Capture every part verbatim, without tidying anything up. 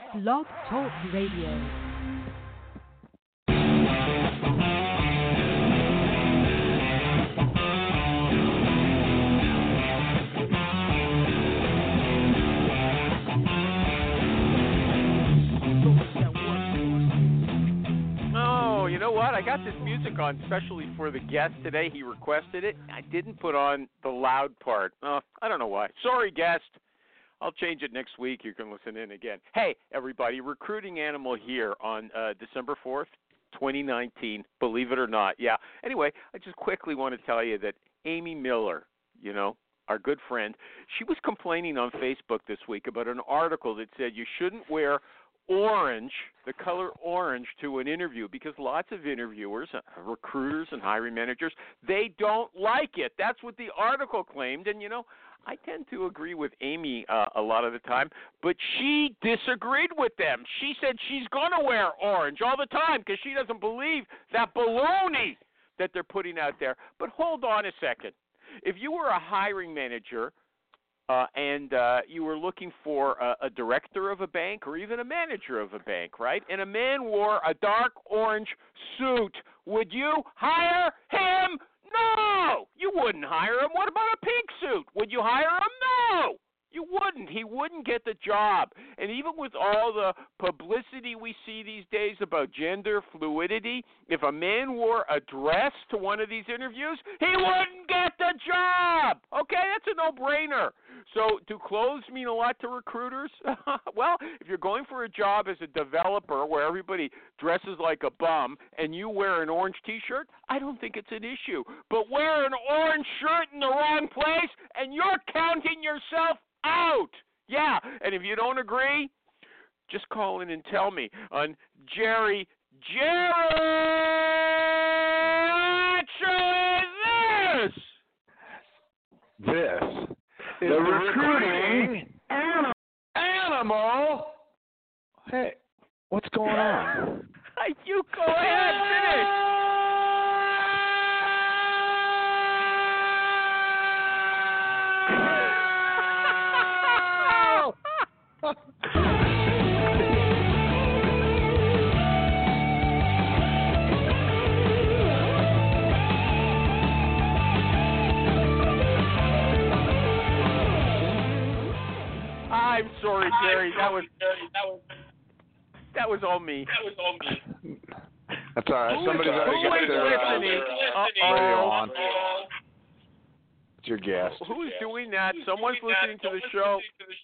Blog Talk Radio. You know what? I got this music on especially for the guest today. He requested it. I didn't put on the loud part. Uh, I don't know why. Sorry, guest. I'll change it next week. You can listen in again. Hey, everybody, Recruiting Animal here on uh, December fourth, twenty nineteen. Believe it or not. Yeah. Anyway, I just quickly want to tell you that Amy Miller, you know, our good friend, she was complaining on Facebook this week about an article that said you shouldn't wear orange, the color orange, to an interview because lots of interviewers, uh, recruiters and hiring managers, they don't like it. That's what the article claimed. And, you know, I tend to agree with Amy uh, a lot of the time, but she disagreed with them. She said she's going to wear orange all the time because she doesn't believe that baloney that they're putting out there. But hold on a second. If you were a hiring manager Uh, and uh, you were looking for a, a director of a bank or even a manager of a bank, right? And a man wore a dark orange suit. Would you hire him? No! You wouldn't hire him. What about a pink suit? Would you hire him? No! You wouldn't. He wouldn't get the job. And even with all the publicity we see these days about gender fluidity, if a man wore a dress to one of these interviews, he wouldn't get the job. Okay, that's a no-brainer. So do clothes mean a lot to recruiters? Well, if you're going for a job as a developer where everybody dresses like a bum and you wear an orange T-shirt, I don't think it's an issue. But wear an orange shirt in the wrong place and you're counting yourself out. Yeah, and if you don't agree, just call in and tell me on Jerry. Jerry, what show is this? This is the, the recruiting animal. animal. Hey, what's going on? You go ahead, finish. I'm sorry, Jerry. That was that was that was all me. That was all me. That's all right. Who Somebody's is, already who got is their listening? uh, radio on. It's your guest. Who is doing that? Someone's listening to the show.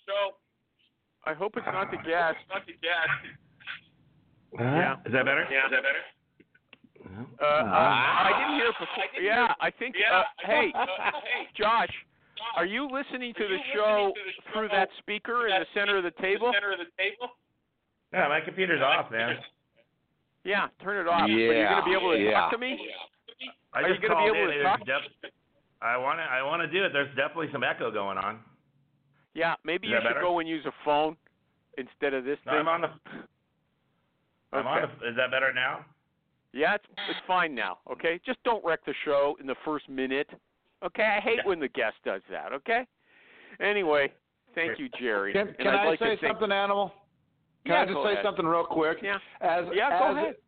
I hope it's not the guest. Not the guest. Yeah. Is that better? Yeah. Is that better? Uh, uh, I didn't hear before. Yeah, I think. Uh, hey, Josh, are you listening to the show through that speaker in the center of the table? Yeah, my computer's off, man. Yeah, turn it off. Yeah, Are you going to be able to yeah. talk to me? I Are you just going to be called able in. to talk? Def- I want to. I want to do it. There's definitely some echo going on. Yeah, maybe Is you that should better? go and use a phone instead of this No, thing. I'm on the. I'm on Okay. the. Is that better now? Yeah, it's it's fine now. Okay, just don't wreck the show in the first minute. Okay, I hate Yeah. when the guest does that. Okay. Anyway, thank you, Jerry. Can, And can I'd I like say to thank- something, Animal? Can Yeah, I just go say ahead. something real quick? Yeah. As, Yeah, as go ahead. It,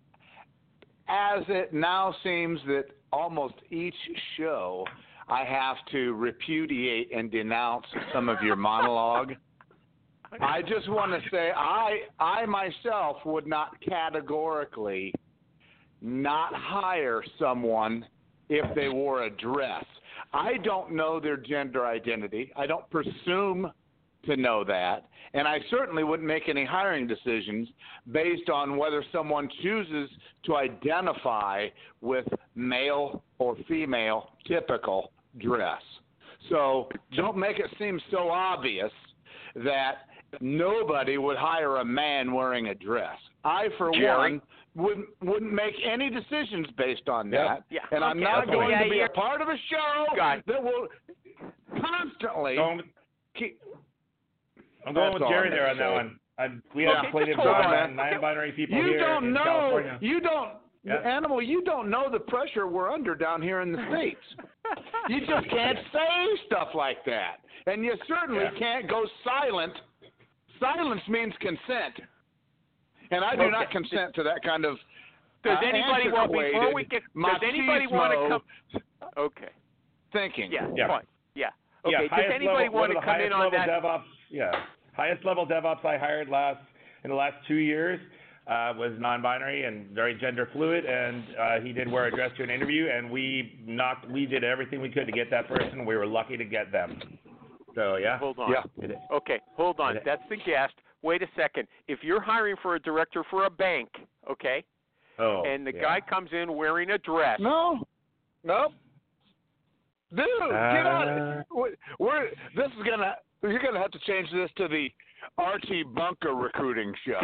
as it now seems that almost each show I have to repudiate and denounce some of your monologue. I just want to say I I myself would not categorically not hire someone if they wore a dress. I don't know their gender identity. I don't presume to know that. And I certainly wouldn't make any hiring decisions based on whether someone chooses to identify with male or female typical dress. So don't make it seem so obvious that nobody would hire a man wearing a dress. I, for Jerry? one, wouldn't wouldn't make any decisions based on Yep. that. Yeah, And I'm okay, not okay. going Yeah, to be you're- a part of a show Got it. that will constantly Going with, keep. I'm going That's with all Jerry I'm there on gonna that say. one. I'm, we Okay, have plenty just of hold on, non- man. non-binary people You here don't in know. California. You don't. Yeah. Animal, you don't know the pressure we're under down here in the States. You just can't say stuff like that. And you certainly Yeah. can't go silent silence means consent, and I do Okay. not consent to that kind of. Does uh, anybody want before we get? Does anybody want to come? Okay. Thinking. Yeah. Yeah. Fine. Yeah. Okay. Yeah, does highest anybody level, want to one of the come in highest on level that? DevOps, yeah, highest level DevOps I hired last in the last two years uh, was non-binary and very gender fluid, and uh, he did wear a dress to an interview, and we knocked, we did everything we could to get that person. We were lucky to get them. So yeah. Hold on. Yeah. It- Okay, hold on. it- That's the guest. Wait a second. If you're hiring for a director for a bank, okay, Oh. and the yeah. guy comes in wearing a dress, No. Nope. Dude, get on Uh, it. We're, we're, this is gonna. You're gonna have to change this to the Archie Bunker recruiting show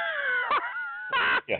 Yeah.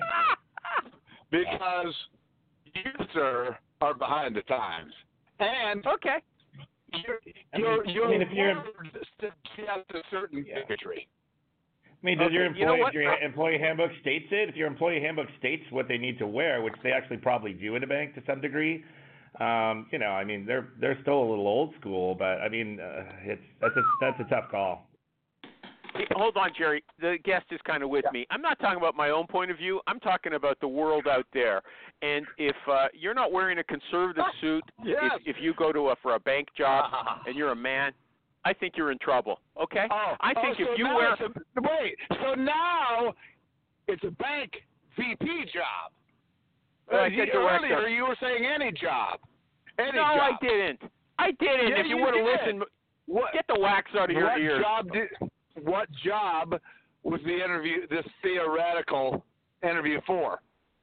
because you, sir, are behind the times, and okay. your I mean- your your I mean, if you're- words suggest a certain Yeah. bigotry. I mean, does Okay, your you know employee, what? if your employee handbook states it, if your employee handbook states what they need to wear, which they actually probably do in a bank to some degree, um, you know, I mean, they're they're still a little old school, but I mean, uh, it's that's a that's a tough call. Hey, hold on, Jerry. The guest is kind of with me. I'm not talking about my own point of view. I'm talking about the world out there. And if uh, you're not wearing a conservative suit, Yes. if, if you go to a for a bank job and you're a man, I think you're in trouble. Okay? Oh, I think oh, if so you now wear it's a, wait, so now it's a bank V P job. Uh, I Uh, said you- director. earlier you were saying any job. Any no, job. I didn't. I didn't. Yeah, if you, you would have did. listened, What, get the wax out of your what ears. job did? What job was the interview? This theoretical interview for?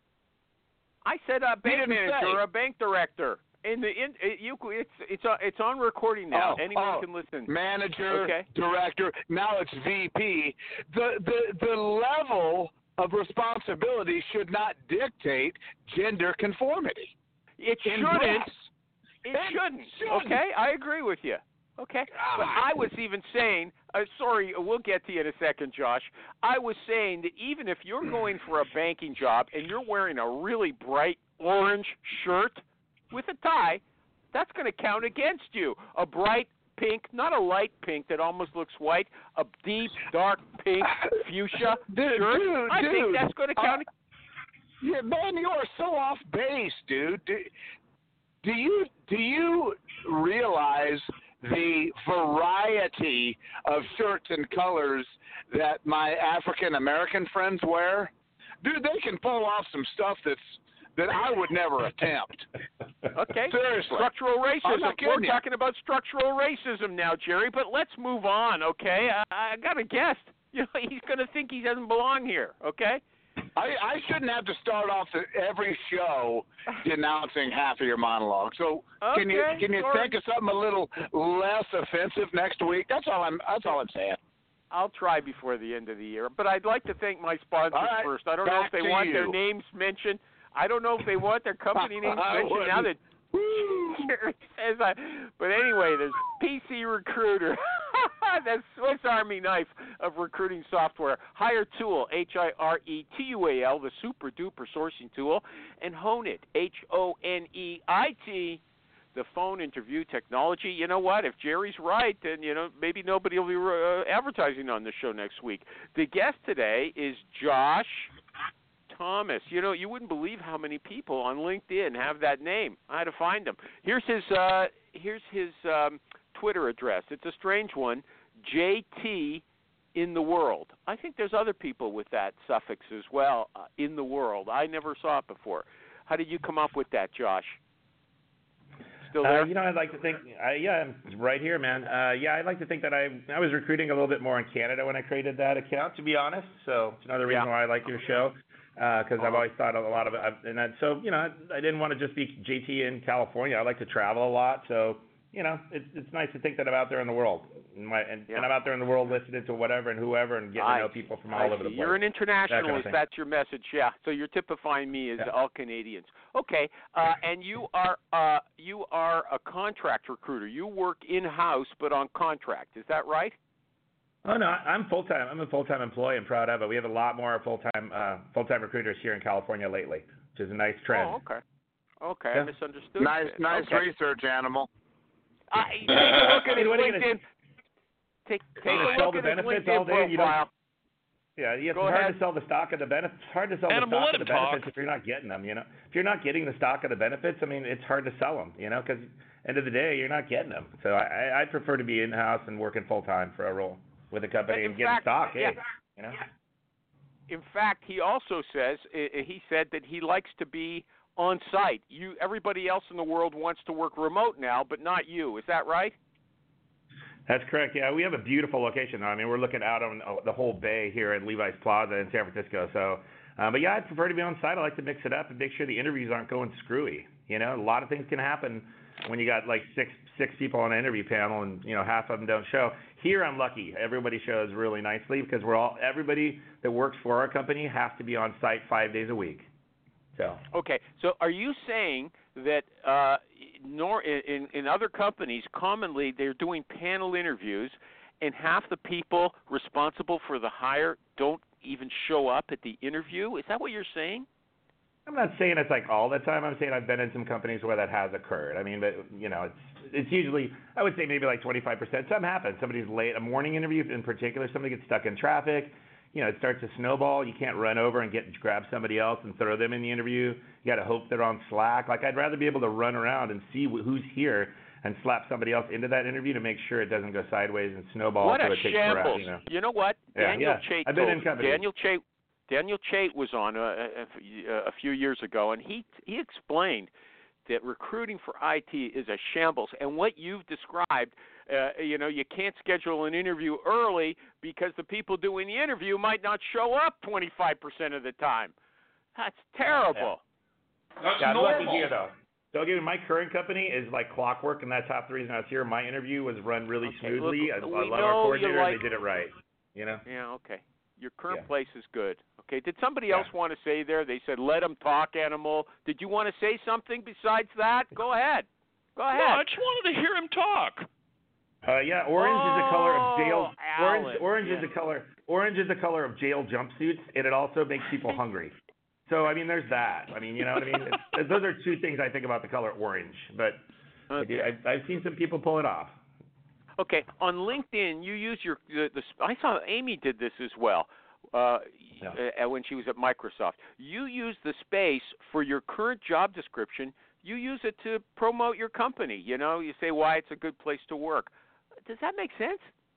I said a bank didn't manager say. or a bank director. In the in, it, you, it's it's uh, it's on recording now. Oh, Anyone oh. can listen. Manager, Okay. director. Now it's V P. The the the level of responsibility should not dictate gender conformity. It In shouldn't. dress. It It shouldn't. shouldn't. Okay, I agree with you. Okay, but Ah. I was even saying, uh, sorry, we'll get to you in a second, Josh. I was saying that even if you're going for a banking job and you're wearing a really bright orange shirt with a tie, that's going to count against you. A bright pink, not a light pink that almost looks white, a deep dark pink fuchsia Dude, shirt. dude, I think dude. that's going to count. Uh, Yeah, man, you are so off base, dude. Do, do you do you realize the variety of shirts and colors that my African American friends wear? Dude, they can pull off some stuff that's that I would never attempt. Okay. Seriously. Structural I'm racism. not We're kidding you. talking about structural racism now, Jerry, but let's move on, okay? I, I got a guest. You know, he's going to think he doesn't belong here, okay? I, I shouldn't have to start off the, every show denouncing half of your monologue. So can you Okay, can you sorry. think of something a little less offensive next week? That's all I'm that's all I'm saying. I'll try before the end of the year, but I'd like to thank my sponsors All right, first. I don't know if back they to want you. their names mentioned. I don't know if they want their company names I mentioned now that wouldn't. Jerry says I. But anyway, there's P C Recruiter, that Swiss Army knife of recruiting software. Hire Tool, H I R E T U A L, the super duper sourcing tool, and Hone It, H O N E I T, the phone interview technology. You know what? If Jerry's right, then you know maybe nobody will be uh, advertising on the show next week. The guest today is Josh Thomas. You know, you wouldn't believe how many people on LinkedIn have that name. I had to find him. Here's his uh, here's his um, Twitter address. It's a strange one, J T in the world. I think there's other people with that suffix as well, uh, in the world. I never saw it before. How did you come up with that, Josh? Still there? Uh, you know, I'd like to think, uh, yeah, I'm right here, man. Uh, yeah, I'd like to think that I I was recruiting a little bit more in Canada when I created that account, to be honest. So it's another reason Yeah. why I like your show, because Uh-huh. I've always thought a lot of it. And that, so, you know, I, I didn't want to just be J T in California. I like to travel a lot. So, you know, it's it's nice to think that I'm out there in the world. And, my, and, Yeah. and I'm out there in the world listening to whatever and whoever and getting I to know people from I all over the see. place. You're an internationalist. thing. That's your message, yeah. So you're typifying me as Yeah. all Canadians. Okay, uh, and you are uh, you are a contract recruiter. You work in house, but on contract. Is that right? Oh no, I- I'm full time. I'm a full time employee and proud of it. We have a lot more full time uh, full time recruiters here in California lately, which is a nice trend. Oh, okay. Okay, Yeah. I misunderstood. Nice it. nice okay. research animal. Uh, take a look at his What are you gonna- LinkedIn. take take You a sell look the at his benefits LinkedIn all day. You don't. profile. Yeah, it's Go hard ahead. to sell the stock of the benefits. It's hard to sell Animal, the stock let of the him talk. benefits if you're not getting them. You know, if you're not getting the stock of the benefits, I mean, it's hard to sell them. You know, because end of the day, you're not getting them. So I, I'd prefer to be in house and working full time for a role with a company In and getting fact, stock. yeah. Hey, you know. In fact, he also says uh, he said that he likes to be on site. You, everybody else in the world wants to work remote now, but not you. Is that right? That's correct. Yeah, we have a beautiful location. I mean, we're looking out on the whole bay here at Levi's Plaza in San Francisco. So, uh, but yeah, I'd prefer to be on site. I like to mix it up and make sure the interviews aren't going screwy. You know, a lot of things can happen when you got like six six people on an interview panel, and you know half of them don't show. Here, I'm lucky. Everybody shows really nicely because we're all everybody that works for our company has to be on site five days a week. So. Okay, so are you saying that uh, nor in, in other companies, commonly they're doing panel interviews, and half the people responsible for the hire don't even show up at the interview? Is that what you're saying? I'm not saying it's like all the time. I'm saying I've been in some companies where that has occurred. I mean, but you know, it's it's usually I would say maybe like twenty-five percent. Something happens. Somebody's late. A morning interview in particular, somebody gets stuck in traffic. You know, it starts to snowball. You can't run over and get grab somebody else and throw them in the interview. You got to hope they're on Slack. Like I'd rather be able to run around and see wh- who's here and slap somebody else into that interview to make sure it doesn't go sideways and snowball. What so a it takes shambles! forever, you know? You know what? Yeah, Daniel yeah. Chait I've been told, in companies. Daniel Chait Daniel Chait was on a, a, a few years ago, and he he explained that recruiting for I T is a shambles. And what you've described, uh, you know, you can't schedule an interview early because the people doing the interview might not show up twenty-five percent of the time. That's terrible. That's Yeah, I'm lucky normal. here though. So again, my current company is like clockwork, and that's half the reason I was here. My interview was run really Okay, smoothly. look, I, we I love know our you coordinator, like- and they did it right. You know. Yeah, okay. Your current Yeah. place is good. Okay. Did somebody Yeah. else want to say there? They said, let them talk, Animal. Did you want to say something besides that? Go ahead. Go ahead. No, I just wanted to hear him talk. Uh, yeah, orange is the color of jail. Oh, Orange, Alan, orange yeah. is the color. Orange is the color of jail jumpsuits, and it also makes people hungry. So I mean, there's that. I mean, you know what I mean? It's, those are two things I think about the color orange. But I do, Okay. I've, I've seen some people pull it off. Okay. On LinkedIn, you use your the, the I saw Amy did this as well. Uh, Yeah. uh, when she was at Microsoft, you use the space for your current job description. You use it to promote your company. You know, you say why it's a good place to work. Does that make sense?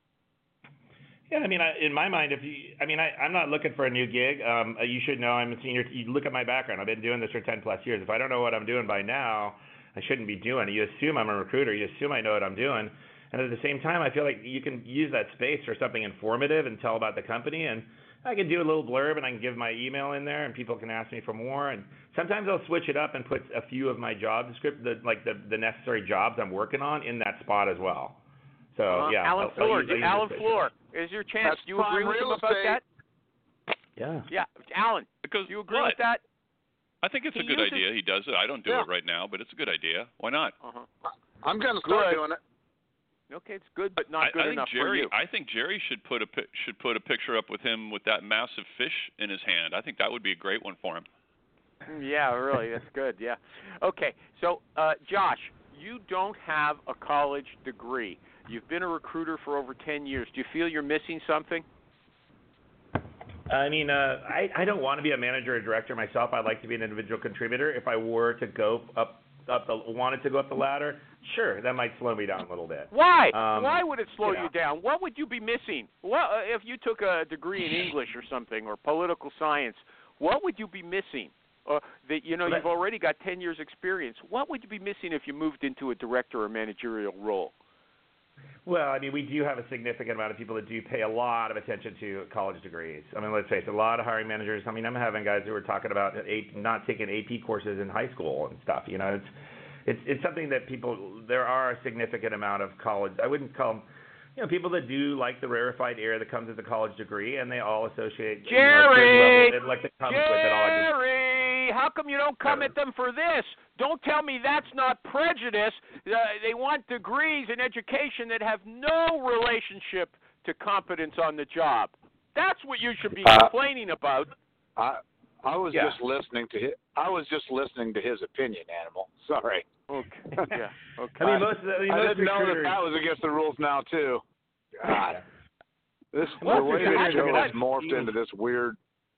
Yeah, I mean, I, in my mind, if you, I mean, I, I'm not looking for a new gig. Um, you should know I'm a senior. You look at my background. I've been doing this for ten plus years. If I don't know what I'm doing by now, I shouldn't be doing it. You assume I'm a recruiter. You assume I know what I'm doing. And at the same time, I feel like you can use that space for something informative and tell about the company. And I can do a little blurb, and I can give my email in there, and people can ask me for more. And sometimes I'll switch it up and put a few of my job descript, the, like the, the necessary jobs I'm working on, in that spot as well. So uh, yeah, Alan I'll, I'll Floor. use, I'll use Alan this space. Floor. Is your chance? That's Do you agree prime with him real about estate. that? Yeah. Yeah, Alan. Because Do you agree what? with that? I think it's He a good uses- idea. He does it. I don't do Yeah. it right now, but it's a good idea. Why not? Uh-huh. I'm going to start Good. doing it. Okay, it's good, but not I, good I think enough Jerry. for you. I think Jerry should put a pi- should put a picture up with him with that massive fish in his hand. I think that would be a great one for him. Yeah, really, that's good. Yeah. Okay, so uh, Josh, you don't have a college degree. You've been a recruiter for over ten years. Do you feel you're missing something? I mean, uh, I, I don't want to be a manager or director myself. I'd like to be an individual contributor. If I were to go up, up the, wanted to go up the ladder, sure, that might slow me down a little bit. Why? Um, Why would it slow you know. you down? What would you be missing? What uh, if you took a degree in English or something, or political science? What would you be missing? Or that you know Well, you've already got ten years experience. What would you be missing if you moved into a director or managerial role? Well, I mean, we do have a significant amount of people that do pay a lot of attention to college degrees. I mean, let's face it, a lot of hiring managers. I mean, I'm having guys who are talking about a, not taking A P courses in high school and stuff. You know, it's it's it's something that people. There are a significant amount of college. I wouldn't call them. You know, people that do like the rarefied air that comes with a college degree, and they all associate Jerry, you know, like that comes with it all. Jerry, how come you don't come at them for this? Don't tell me that's not prejudice. Uh, they want degrees in education that have no relationship to competence on the job. That's what you should be Uh, complaining about. I I was Yeah. just listening to his, I was just listening to his opinion, Animal. Sorry. Okay. Yeah. Okay. I mean, most of the, I mean, I most didn't know that recruiters. that was against the rules now too. God. This Well, the way you had this to show butt- has morphed into this weird.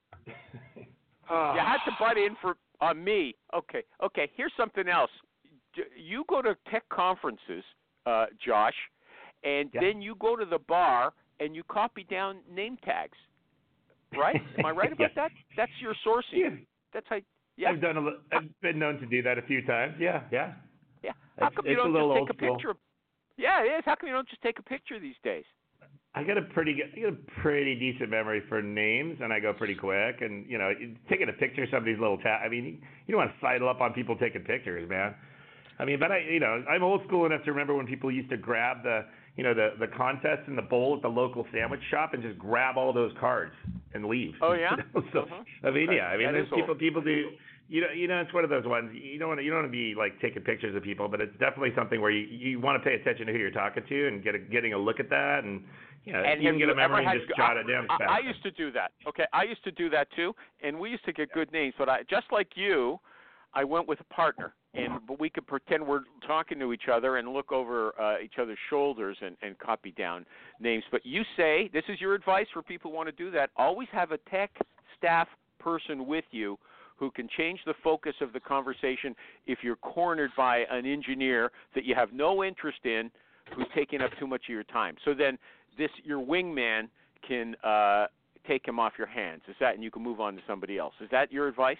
You had to butt in for on me. Okay, okay. Here's something else. D- You go to tech conferences, uh, Josh, and Yeah. then you go to the bar and you copy down name tags. Right? Am I right about Yeah. that? That's your sourcing. Yeah. That's how. Yeah. I've done a, li- I've been known to do that a few times. Yeah, yeah. Yeah. How It's- come you it's a don't little just old take a school. picture? Of, yeah, it is. How come you don't just take a picture these days? I got a pretty good, I got a pretty decent memory for names, and I go pretty quick. And you know, taking a picture of somebody's little tat. I mean, you don't want to sidle up on people taking pictures, man. I mean, but I, you know, I'm old school enough to remember when people used to grab the, you know, the the contests in the bowl at the local sandwich shop and just grab all those cards and leave. Oh yeah. so Uh-huh. I mean, That- yeah, I mean, that there's is old. people people do. You know, you know, it's one of those ones. You don't want to, you don't want to be like taking pictures of people, but it's definitely something where you you want to pay attention to who you're talking to and get a, getting a look at that, and you know, And you have can get you a memory ever and had, just jot it down. I, fast. I used to do that. Okay, I used to do that too, and we used to get good names. But I, just like you, I went with a partner, and but we could pretend we're talking to each other and look over uh, each other's shoulders and, and copy down names. But you say this is your advice for people who want to do that. Always have a tech staff person with you who can change the focus of the conversation if you're cornered by an engineer that you have no interest in who's taking up too much of your time. So then this your wingman can uh, take him off your hands. Is that, and you can move on to somebody else. Is that your advice?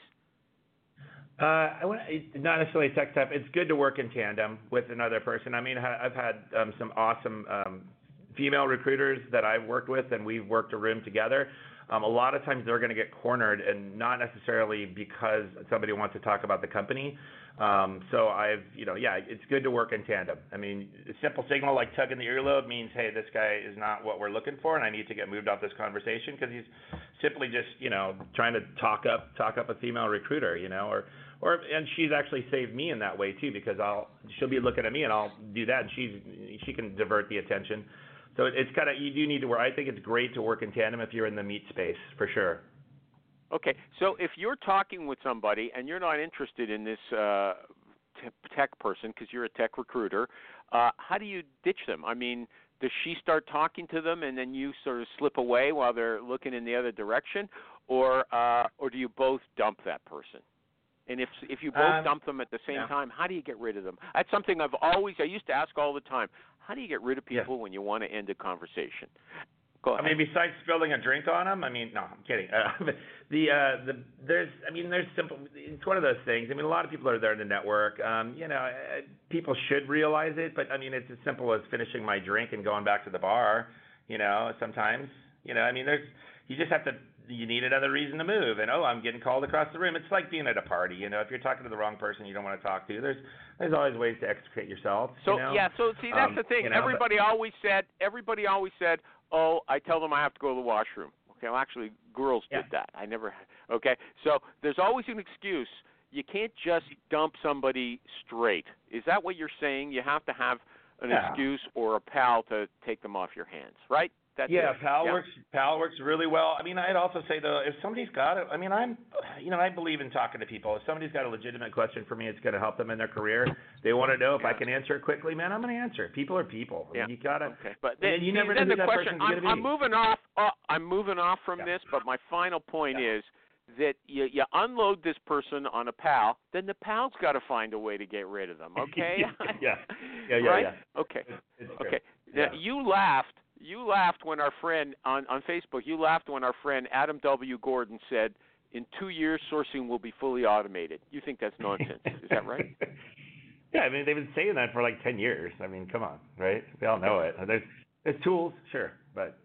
Uh, I want not necessarily tech stuff. It's good to work in tandem with another person. I mean, I- I've had um, some awesome um, female recruiters that I've worked with, and we've worked a room together. Um, a lot of times they're going to get cornered, and not necessarily because somebody wants to talk about the company. Um, so I've, you know, yeah, it's good to work in tandem. I mean, a simple signal like tugging the earlobe means, hey, this guy is not what we're looking for, and I need to get moved off this conversation because he's simply just, you know, trying to talk up, talk up a female recruiter, you know, or, or, and she's actually saved me in that way too because I'll, she'll be looking at me and I'll do that, and she's, she can divert the attention. So it's kind of, you do need to work. I think it's great to work in tandem if you're in the meat space, for sure. Okay, so if you're talking with somebody and you're not interested in this uh, t- tech person because you're a tech recruiter, uh, how do you ditch them? I mean, does she start talking to them and then you sort of slip away while they're looking in the other direction, or uh, or do you both dump that person? And if if you both Um, dump them at the same yeah. time, how do you get rid of them? That's something I've always I used to ask all the time. How do you get rid of Yeah. people when you want to end a conversation? Go I ahead. mean, besides spilling a drink on them, I mean, no, I'm kidding. Uh, the uh, the there's, I mean, there's simple. It's one of those things. I mean, a lot of people are there in the network. Um, you know, uh, people should realize it, but I mean, it's as simple as finishing my drink and going back to the bar. You know, sometimes, you know, I mean, there's, you just have to. You need another reason to move, and oh, I'm getting called across the room. It's like being at a party, you know. If you're talking to the wrong person you don't want to talk to, there's there's always ways to extricate yourself. So you know? yeah, so see that's Um, the thing. you know, everybody always said everybody always said, "Oh, I tell them I have to go to the washroom." Okay, well actually girls Yeah. did that. I never Okay. So there's always an excuse. You can't just dump somebody straight. Is that what you're saying? You have to have an Yeah. excuse or a pal to take them off your hands, right? That's yeah, it. PAL yeah. works. PAL works really well. I mean, I'd also say though, if somebody's got it, I mean, I'm, you know, I believe in talking to people. If somebody's got a legitimate question for me, it's going to help them in their career. They want to know if I Yeah. can answer it quickly, man. I'm going to answer it. People are people. I Yeah. mean, you gotta. Okay, but and then, then you see, never know then who the that question. person's I'm, going to I'm be. moving off. Uh, I'm moving off from Yeah. this, but my final point Yeah. is that you, you unload this person on a pal, then the pal's got to find a way to get rid of them. Okay? yeah, yeah, yeah, yeah. right? yeah. Okay. It's, it's great. Okay. Yeah. Now, you laughed. You laughed when our friend on on Facebook. You laughed when our friend Adam W. Gordon said, "In two years, sourcing will be fully automated." You think that's nonsense? Is that right? Yeah, I mean, they've been saying that for like ten years. I mean, come on, right? We all know it. There's there's tools, sure, but.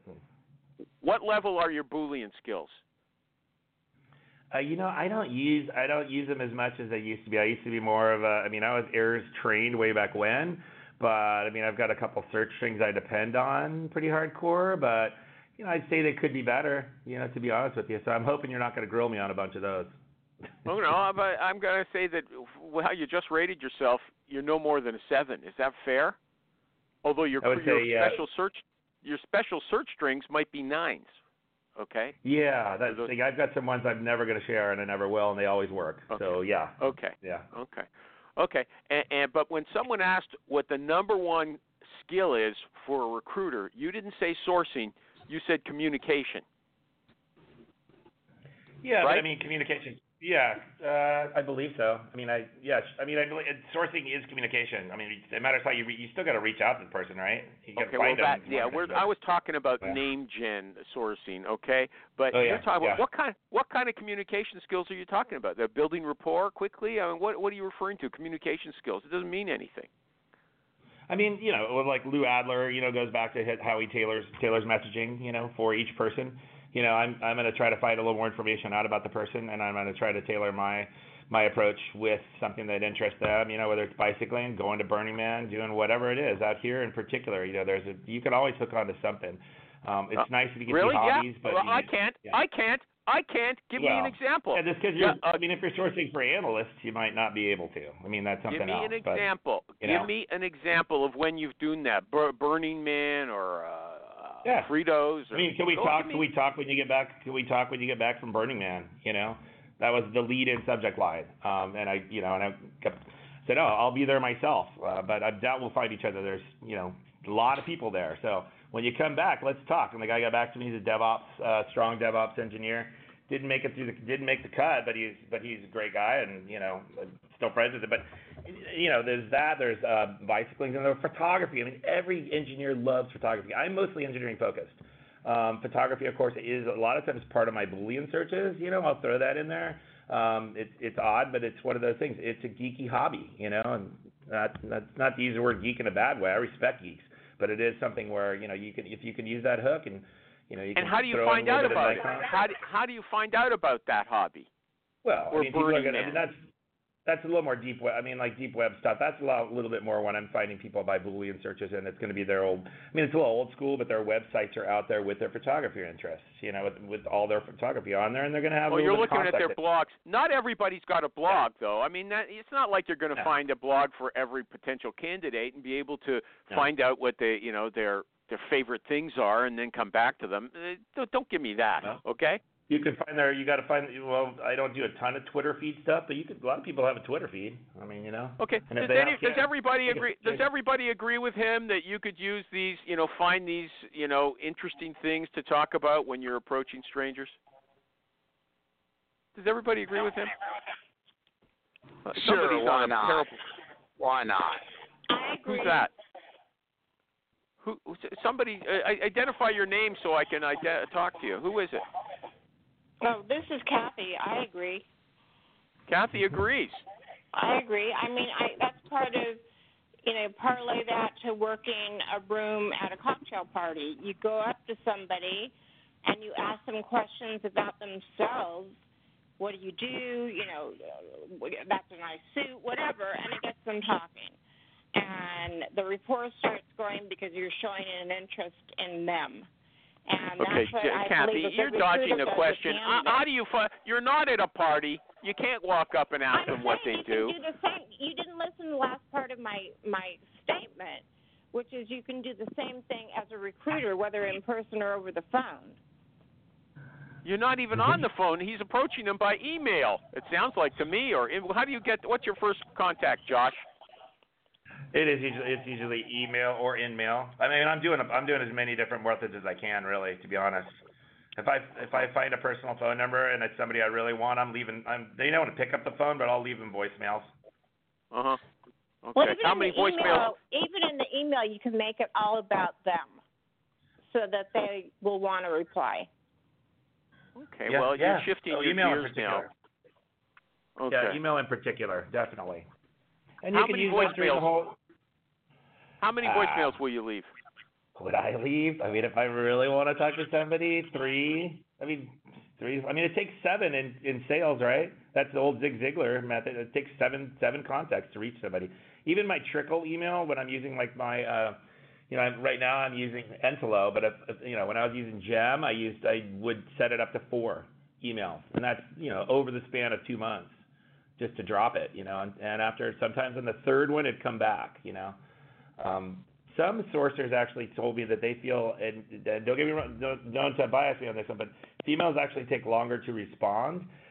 What level are your Boolean skills? Uh, you know, I don't use I don't use them as much as I used to be. I used to be more of a. I mean, I was errors trained way back when, but I mean, I've got a couple search strings I depend on pretty hardcore. But you know, I'd say they could be better. You know, to be honest with you. So I'm hoping you're not going to grill me on a bunch of those. Oh no, but I'm going to say that how you just rated yourself, you're no more than a seven. Is that fair? Although your I would your say, yeah. special search your special search strings might be nines. Okay. Yeah, that's. those- Like, I've got some ones I'm never going to share, and I never will, and they always work. Okay. So yeah. Okay. Yeah. Okay. Okay. And, and but when someone asked what the number one skill is for a recruiter. You didn't say sourcing. You said communication. Yeah, right? but I mean communication. Yeah, uh, I believe so. I mean, I yes. I mean, I believe sourcing is communication. I mean, it matters how you re- you still got to reach out to the person, right? You got to okay, find well, that, them. yeah, we're, I was talking about yeah. name gen sourcing, okay? But oh, you're yeah, talking yeah. about what kind what kind of communication skills are you talking about? They're building rapport quickly. I mean, what what are you referring to? Communication skills. It doesn't mean anything. I mean, you know, like Lou Adler, you know, goes back to how he tailors tailors messaging, you know, for each person. You know, I'm I'm going to try to find a little more information out about the person, and I'm going to try to tailor my my approach with something that interests them. You know, whether it's bicycling, going to Burning Man, doing whatever it is out here in particular. You know, there's a you can always hook onto something. Um, it's uh, nice if you can really? do hobbies, yeah? but well, you, I can't. yeah. I can't. I can't. Give well, me an example. Yeah, just because you're. Yeah, uh, I mean, if you're sourcing for analysts, you might not be able to. I mean, that's something Give me else. an example. But, Give know. me an example of when you've done that. Bur- Burning Man or uh, yeah. Fritos. Or, I mean, can we oh, talk? me... Can we talk when you get back? Can we talk when you get back from Burning Man? You know, that was the lead-in subject line. Um, and I, you know, and I kept, said, "Oh, I'll be there myself." Uh, but I doubt we'll find each other. There's, you know, a lot of people there. So when you come back, let's talk. And the guy got back to me. He's a DevOps, uh, strong DevOps engineer. Didn't make it through the didn't make the cut, but he's but he's a great guy, and you know, still friends with him. But you know, there's that. There's uh, bicycling and there's photography. I mean, every engineer loves photography. I'm mostly engineering focused. Um, photography, of course, is a lot of times part of my Boolean searches. You know, I'll throw that in there. Um, it's it's odd, but it's one of those things. It's a geeky hobby, you know, and that, that's not to use the word geek in a bad way. I respect geeks, but it is something where you know you can if you can use that hook and you know you and can how do you throw find in a out little bit of about it? Nikon. How do, how do you find out about that hobby? Well, or I mean, people are Burning gonna, I Man? mean, that's that's a little more deep web. I mean, like deep web stuff. That's a lot, a little bit more when I'm finding people by Boolean searches, and it's going to be their old. I mean, it's a little old school, but their websites are out there with their photography interests. You know, with, with all their photography on there, and they're going to have. Well, a you're little bit looking of at their contact. blogs. Not everybody's got a blog, yeah. though. I mean, that, it's not like you're going to no. find a blog for every potential candidate and be able to no. find out what they, you know, their their favorite things are, and then come back to them. Uh, don't, don't give me that, no. okay? You can find there. You got to find. Well, I don't do a ton of Twitter feed stuff, but you could. A lot of people have a Twitter feed. I mean, you know. Okay. And if Does, they any, have does kids, everybody they can- agree? they- Does everybody agree with him that you could use these, you know, find these, you know, interesting things to talk about when you're approaching strangers? Does everybody agree with him? Uh, Sure, somebody's why on a not? terrible- Why not? I agree. Who's that? Who? Somebody uh, identify your name so I can ide- talk to you. Who is it? Oh, this is Kathy. I agree. Kathy agrees. I agree. I mean, I that's part of, you know, parlay that to working a room at a cocktail party. You go up to somebody and you ask them questions about themselves. What do you do? You know, that's a nice suit, whatever, and it gets them talking. And the rapport starts going because you're showing an interest in them. And Okay, that's what I Kathy, believe you're that the dodging recruiter the does question. with Uh, candidates. how do you find? You're not at a party. You can't walk up and ask I'm them what they saying do. you can do the same. You didn't listen to the last part of my my statement, which is you can do the same thing as a recruiter, whether in person or over the phone. You're not even on the phone. He's approaching them by email. It sounds like to me. Or how do you get? What's your first contact, Josh? It is usually it's usually email or in mail. I mean, I'm doing I'm doing as many different methods as I can, really, to be honest. If I if I find a personal phone number and it's somebody I really want, I'm leaving. I'm they don't want to pick up the phone, but I'll leave them voicemails. Uh huh. Okay. Well, even How in many the voicemails? email, even in the email, you can make it all about them, so that they will want to reply. Okay. Yeah, well, yeah. you're shifting Oh, your email in gears now. particular. Okay. Yeah, email in particular, definitely. And How you can many use that through the voicemails? whole. How many Ah. voicemails will you leave? Would I leave? I mean, if I really want to talk to somebody, three. I mean, three. I mean, it takes seven in, in sales, right? That's the old Zig Ziglar method. It takes seven seven contacts to reach somebody. Even my trickle email, when I'm using like my, uh, you know, I'm, right now I'm using Entelo, but if, if, you know, when I was using Gem, I used I would set it up to four emails, and that's you know over the span of two months, just to drop it, you know, and, and after sometimes on the third one it'd come back, you know. Um, Some sourcers actually told me that they feel, and, and don't get me wrong, don't, don't bias me on this one, but females actually take longer to respond.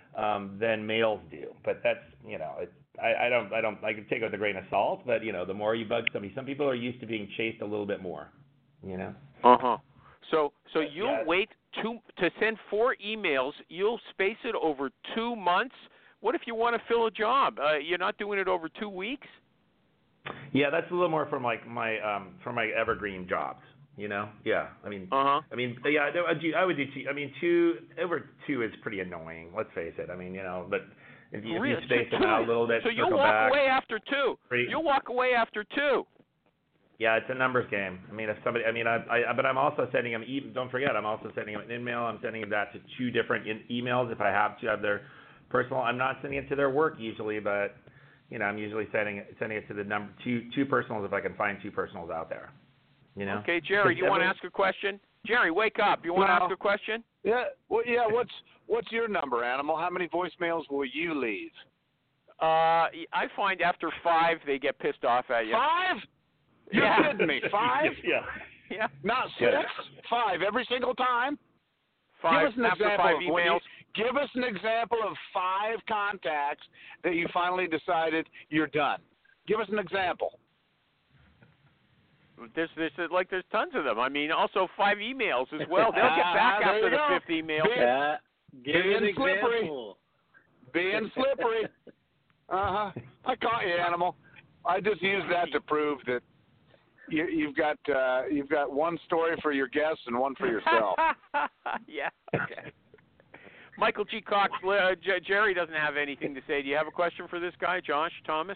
um, than males do. But that's, you know, it's, I, I don't, I don't, I can take it with a grain of salt. But you know, the more you bug somebody, some people are used to being chased a little bit more. You know. Uh huh. So, so you'll yeah. wait two to send four emails. You'll space it over two months. What if you want to fill a job? Uh, you're not doing it over two weeks. Yeah, that's a little more from like my um from my evergreen jobs. You know. Yeah. I mean. Uh huh. I mean. Yeah. I, do, I would do two. I mean, two over two is pretty annoying. Let's face it. I mean, you know, but if you, Really? if you space so them out a little bit, so you'll circle walk back, away after two. Three. You'll walk away after two. Yeah, it's a numbers game. I mean, if somebody, I mean, I, I but I'm also sending them. E- don't forget, I'm also sending them an email. I'm sending that to two different in- emails if I have to have their personal. I'm not sending it to their work usually, but you know, I'm usually sending it sending it to the number two two personals if I can find two personals out there. You know. Okay, Jerry, do you want to ask a question? Jerry, wake up. You want to Well, ask a question? Yeah. Well, yeah. What's what's your number, Animal? How many voicemails will you leave? Uh, I find after five they get pissed off at you. Five? You're Yeah. kidding me. Five? yeah. Yeah. Not six? Five every single time? Five give us an after example five of when you- emails. Give us an example of five contacts that you finally decided you're done. Give us an example. There's, there's like there's tons of them. I mean, also five emails as well. They'll get back Ah, there after you the go. fifth email. Being, Yeah. Give me an being slippery. example. Being slippery. Uh huh. I caught you, Animal. I just used that to prove that you, you've got uh, you've got one story for your guests and one for yourself. Yeah. Okay. Michael G. Cox, uh, J- Jerry doesn't have anything to say. Do you have a question for this guy, Josh Thomas?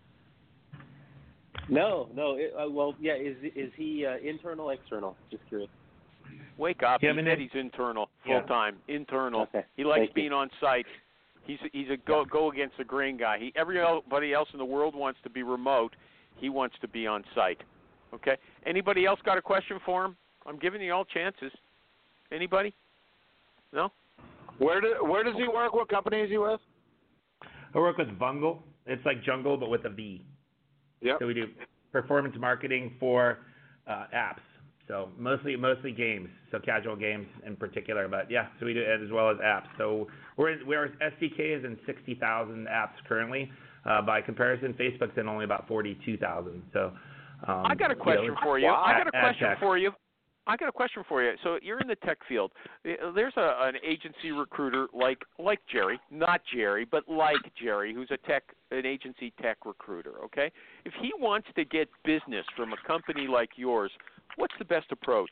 No, no. It, uh, well, yeah. Is is he uh, internal, external? Just curious. Wake up. Yeah, he I mean, said it- he's internal, Yeah. full time, internal. Okay. He likes Thank you. being on site. He's he's a go go against the grain guy. He everybody else in the world wants to be remote. He wants to be on site. Okay. Anybody else got a question for him? I'm giving you all chances. Anybody? No. Where do, where does he work? What company is he with? I work with Bungle. It's like jungle, but with a V. Yep. So we do performance marketing for uh, apps. So mostly mostly games, so casual games in particular. But yeah, so we do it as well as apps. So we're in, we're S D K is in sixty thousand apps currently. Uh, by comparison, Facebook's in only about forty-two thousand. So um, I got a question you know, for you. I got a ad question tech. for you. I got a question for you. So you're in the tech field. There's a, an agency recruiter like like Jerry, not Jerry, but like Jerry, who's a tech an agency tech recruiter. Okay, if he wants to get business from a company like yours, what's the best approach?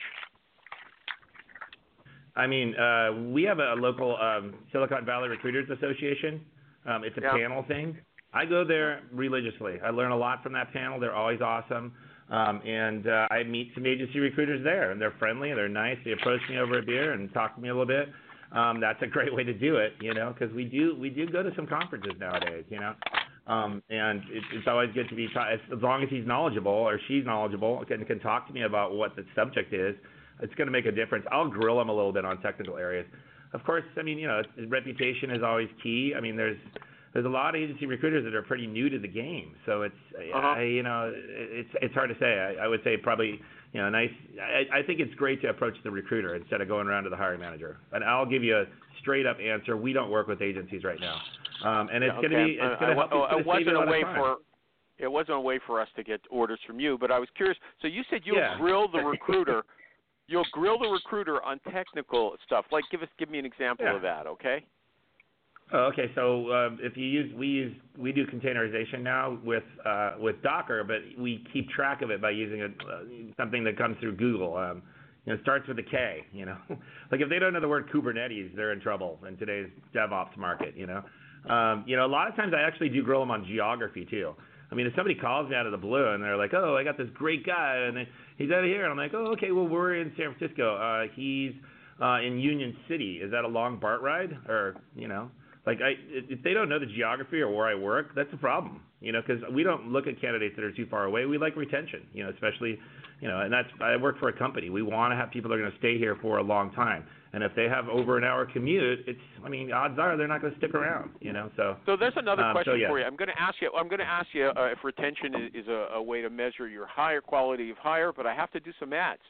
I mean, uh, we have a local um, Silicon Valley Recruiters Association. Um, it's a Yeah. panel thing. I go there religiously. I learn a lot from that panel. They're always awesome. Um, and uh, I meet some agency recruiters there, and they're friendly, they're nice. They approach me over a beer and talk to me a little bit. Um, that's a great way to do it, you know, because we do we do go to some conferences nowadays, you know. Um, and it, it's always good to be ta- as, as long as he's knowledgeable or she's knowledgeable and can talk to me about what the subject is. It's going to make a difference. I'll grill them a little bit on technical areas. Of course, I mean, you know, reputation is always key. I mean, there's there's a lot of agency recruiters that are pretty new to the game, so it's Uh-huh. I, you know it's it's hard to say. I, I would say probably you know nice. I, I think it's great to approach the recruiter instead of going around to the hiring manager. And I'll give you a straight up answer. We don't work with agencies right now, um, and it's Yeah, going to okay. be it's Uh, going to I- help. It's I- gonna it save wasn't you a a lot of way time. for it wasn't a way for us to get orders from you, but I was curious. So you said you'll Yeah. grill the recruiter. You'll grill the recruiter on technical stuff. Like, give us, give me an example Yeah. of that, okay? Oh, okay. So um, if you use, we use, we do containerization now with uh, with Docker, but we keep track of it by using a, uh, something that comes through Google. Um, you know, it starts with a K. You know, like if they don't know the word Kubernetes, they're in trouble in today's DevOps market. You know, um, you know, a lot of times I actually do grill them on geography too. I mean, if somebody calls me out of the blue and they're like, "Oh, I got this great guy, and they, he's out of here," and I'm like, "Oh, okay. Well, we're in San Francisco. Uh, he's uh, in Union City. Is that a long BART ride, or you know?" Like, I, if they don't know the geography or where I work, that's a problem, you know, because we don't look at candidates that are too far away. We like retention, you know, especially, you know, and that's, I work for a company. We want to have people that are going to stay here for a long time. And if they have over an hour commute, it's, I mean, odds are they're not going to stick around, you know, so. So there's another um, question so, yeah. for you. I'm going to ask you. I'm going to ask you uh, if retention is, is a, a way to measure your higher quality of hire, but I have to do some ads.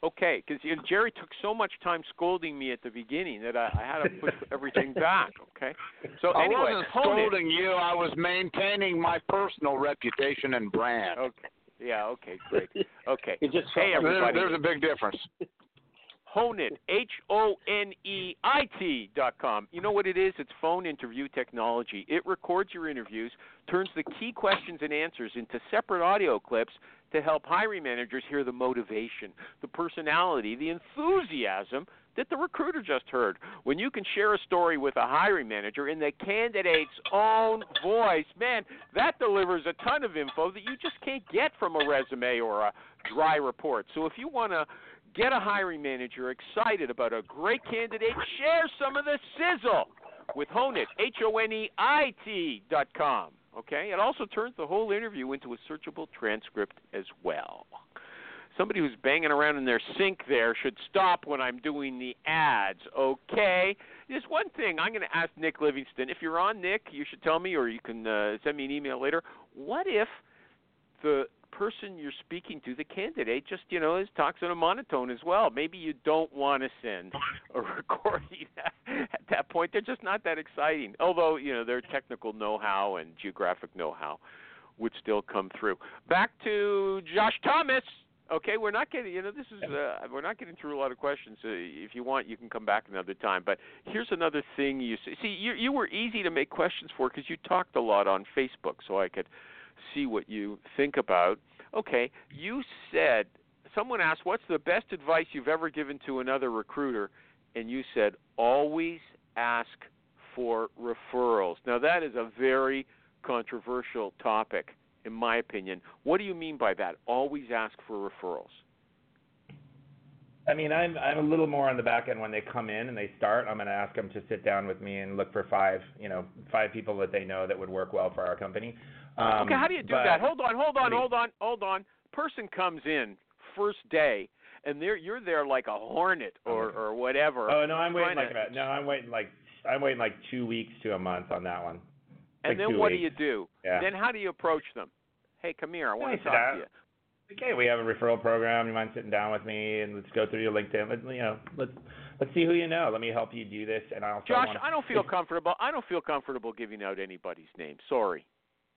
Okay, because you know, Jerry took so much time scolding me at the beginning that I, I had to push everything back. Okay, so I anyway, wasn't scolding you. I was maintaining my personal reputation and brand. Okay, yeah, okay, great. Okay, It just hey felt like- everybody, There's a big difference. Honeit, H O N E I T dot com. You know what it is? It's phone interview technology. It records your interviews, turns the key questions and answers into separate audio clips to help hiring managers hear the motivation, the personality, the enthusiasm that the recruiter just heard. When you can share a story with a hiring manager in the candidate's own voice, man, that delivers a ton of info that you just can't get from a resume or a dry report. So if you want to get a hiring manager excited about a great candidate, share some of the sizzle with Honeit, H O N E I T dot com. Okay? It also turns the whole interview into a searchable transcript as well. Somebody who's banging around in their sink there should stop when I'm doing the ads, okay? There's one thing I'm going to ask Nick Livingston. If you're on, Nick, you should tell me, or you can uh, send me an email later. What if the person you're speaking to, the candidate, just, you know, is talks in a monotone as well? Maybe you don't want to send a recording at that point. They're just not that exciting. Although, you know, their technical know-how and geographic know-how would still come through. Back to Josh Thomas. Okay, we're not getting, you know, this is, uh, we're not getting through a lot of questions. Uh, if you want, you can come back another time. But here's another thing you see. See, you, you were easy to make questions for because you talked a lot on Facebook, so I could see what you think about. Okay, you said, someone asked, what's the best advice you've ever given to another recruiter? And you said, always ask for referrals. Now, that is a very controversial topic, in my opinion. What do you mean by that? Always ask for referrals. I mean, I'm I'm a little more on the back end when they come in and they start. I'm going to ask them to sit down with me and look for five, you know, five people that they know that would work well for our company. Um, okay, how do you do but, that? Hold on, hold on, I mean, hold on, hold on. Person comes in first day, and they're you're there like a hornet or, or whatever. Oh no, I'm waiting trying like to, about, no, I'm waiting like I'm waiting like two weeks to a month on that one. And like then what weeks. do you do? Yeah. Then how do you approach them? Hey, come here. I want Hey, to sit talk down. to you. Okay, we have a referral program. You mind sitting down with me and let's go through your LinkedIn. Let, you know, let's let's see who you know. Let me help you do this. And I also Josh, want I don't feel comfortable. I don't feel comfortable giving out anybody's name. Sorry.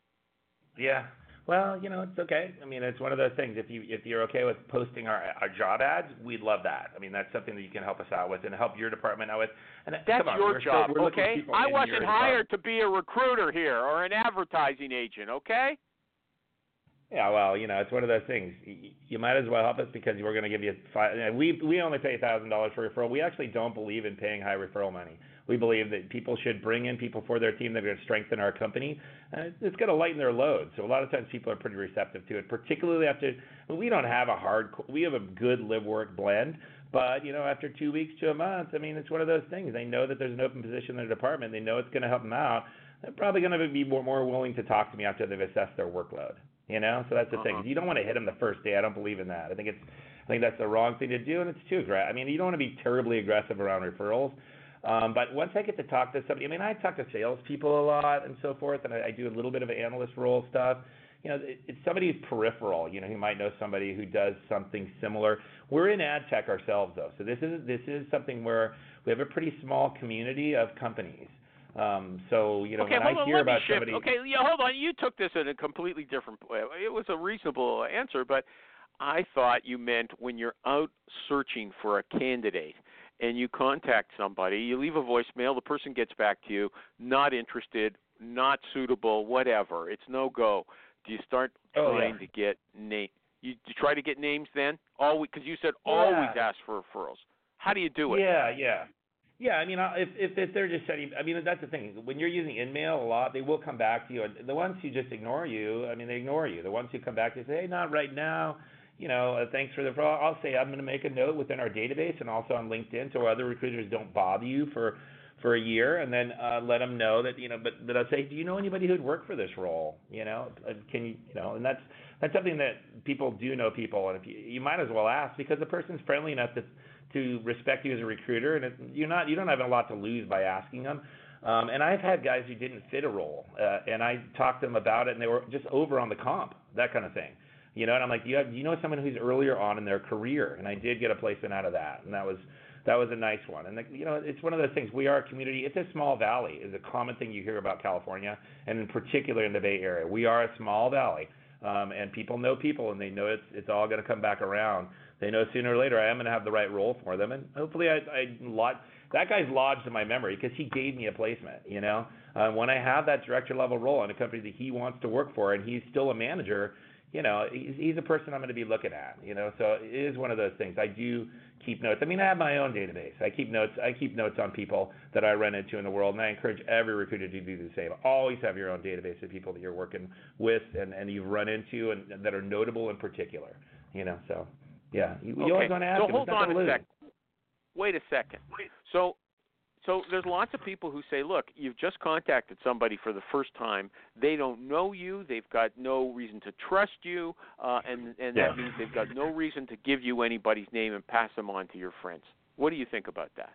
Yeah. Well, you know, it's okay. I mean, it's one of those things. If you if you're okay with posting our our job ads, we'd love that. I mean, that's something that you can help us out with and help your department out with. And That's come on, your we're job, still, we're looking okay? for people I in wasn't your hired department. to be a recruiter here or an advertising agent, okay? Yeah, well, you know, it's one of those things. You, you might as well help us because we're going to give you five. We we only pay a thousand dollars for referral. We actually don't believe in paying high referral money. We believe that people should bring in people for their team that are going to strengthen our company, and it's going to lighten their load. So a lot of times people are pretty receptive to it, particularly after we don't have a hard. We have a good live work blend, but you know, after two weeks to a month, I mean, it's one of those things. They know that there's an open position in their department. They know it's going to help them out. They're probably going to be more more willing to talk to me after they've assessed their workload. You know, so that's the uh-huh. thing. You don't want to hit them the first day. I don't believe in that. I think it's, I think that's the wrong thing to do, and it's too aggressive. I mean, you don't want to be terribly aggressive around referrals. Um, but once I get to talk to somebody, I mean, I talk to salespeople a lot and so forth, and I, I do a little bit of analyst role stuff. You know, it, it's somebody who's peripheral. You know, who might know somebody who does something similar. We're in ad tech ourselves, though, so this is this is something where we have a pretty small community of companies. Um, so, you know, okay, when hold I on, hear let me about shift. somebody... Okay, yeah, hold on. You took this in a completely different way. It was a reasonable answer, but I thought you meant when you're out searching for a candidate and you contact somebody, you leave a voicemail, the person gets back to you, not interested, not suitable, whatever. It's no go. Do you start Oh, trying yeah. to get names? You, you try to get names then? Always, because you said Yeah. always ask for referrals. How do you do it? Yeah, yeah. Yeah, I mean, if, if if they're just sending, I mean, that's the thing. When you're using InMail a lot, they will come back to you. And the ones who just ignore you, I mean, they ignore you. The ones who come back to you say, hey, not right now. You know, uh, thanks for the referral. I'll say I'm going to make a note within our database and also on LinkedIn so other recruiters don't bother you for for a year, and then uh, let them know that, you know, but but I'll say, do you know anybody who'd work for this role? You know, uh, can you, you know, and that's that's something that people do know people, and if you, you might as well ask because the person's friendly enough to to respect you as a recruiter, and it, you're not you don't have a lot to lose by asking them. Um, and I've had guys who didn't fit a role, uh, and I talked to them about it, and they were just over on the comp, that kind of thing. You know, and I'm like, do you, have, do you know someone who's earlier on in their career? And I did get a placement out of that, and that was that was a nice one. And, the, you know, it's one of those things. We are a community. It's a small valley is a common thing you hear about California, and in particular in the Bay Area. We are a small valley, um, and people know people, and they know it's it's all going to come back around. They know sooner or later I am going to have the right role for them, and hopefully I, I lot, that guy's lodged in my memory because he gave me a placement, you know. Uh, when I have that director level role in a company that he wants to work for and he's still a manager, you know, he's, he's a person I'm going to be looking at, you know. So it is one of those things. I do keep notes. I mean, I have my own database. I keep notes. I keep notes on people that I run into in the world, and I encourage every recruiter to do the same. Always have your own database of people that you're working with and, and you've run into and, and that are notable in particular, you know. So, yeah, you, you okay. always want to ask so them. hold on a lose. second. Wait a second. So So there's lots of people who say, look, you've just contacted somebody for the first time. They don't know you. They've got no reason to trust you, uh, and, and yeah. that means they've got no reason to give you anybody's name and pass them on to your friends. What do you think about that?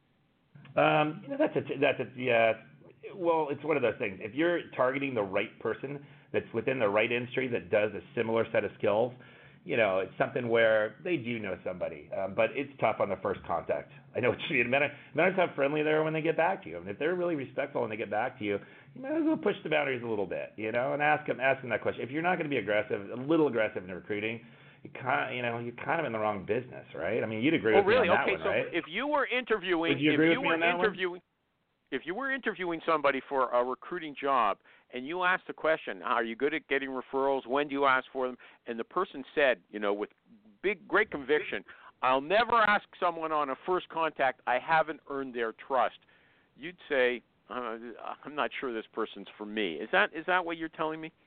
Um, you know, that's a, that's a, yeah, well, it's one of those things. If you're targeting the right person that's within the right industry that does a similar set of skills, you know, it's something where they do know somebody, um, but it's tough on the first contact. I know what you mean. It matters how friendly they are when they get back to you. And if they're really respectful when they get back to you, you might as well push the boundaries a little bit, you know, and ask them, ask them that question. If you're not going to be aggressive, a little aggressive in recruiting, you kind of, you know, you're kind of in the wrong business, right? I mean, you'd agree oh, with really? me on okay, that so one, right? if you were interviewing, Would you if agree you with me were on that interviewing, one? if you were interviewing somebody for a recruiting job and you asked the question, are you good at getting referrals? When do you ask for them? And the person said, you know, with big, great conviction, I'll never ask someone on a first contact. I haven't earned their trust. You'd say, uh, I'm not sure this person's for me. Is that is that what you're telling me?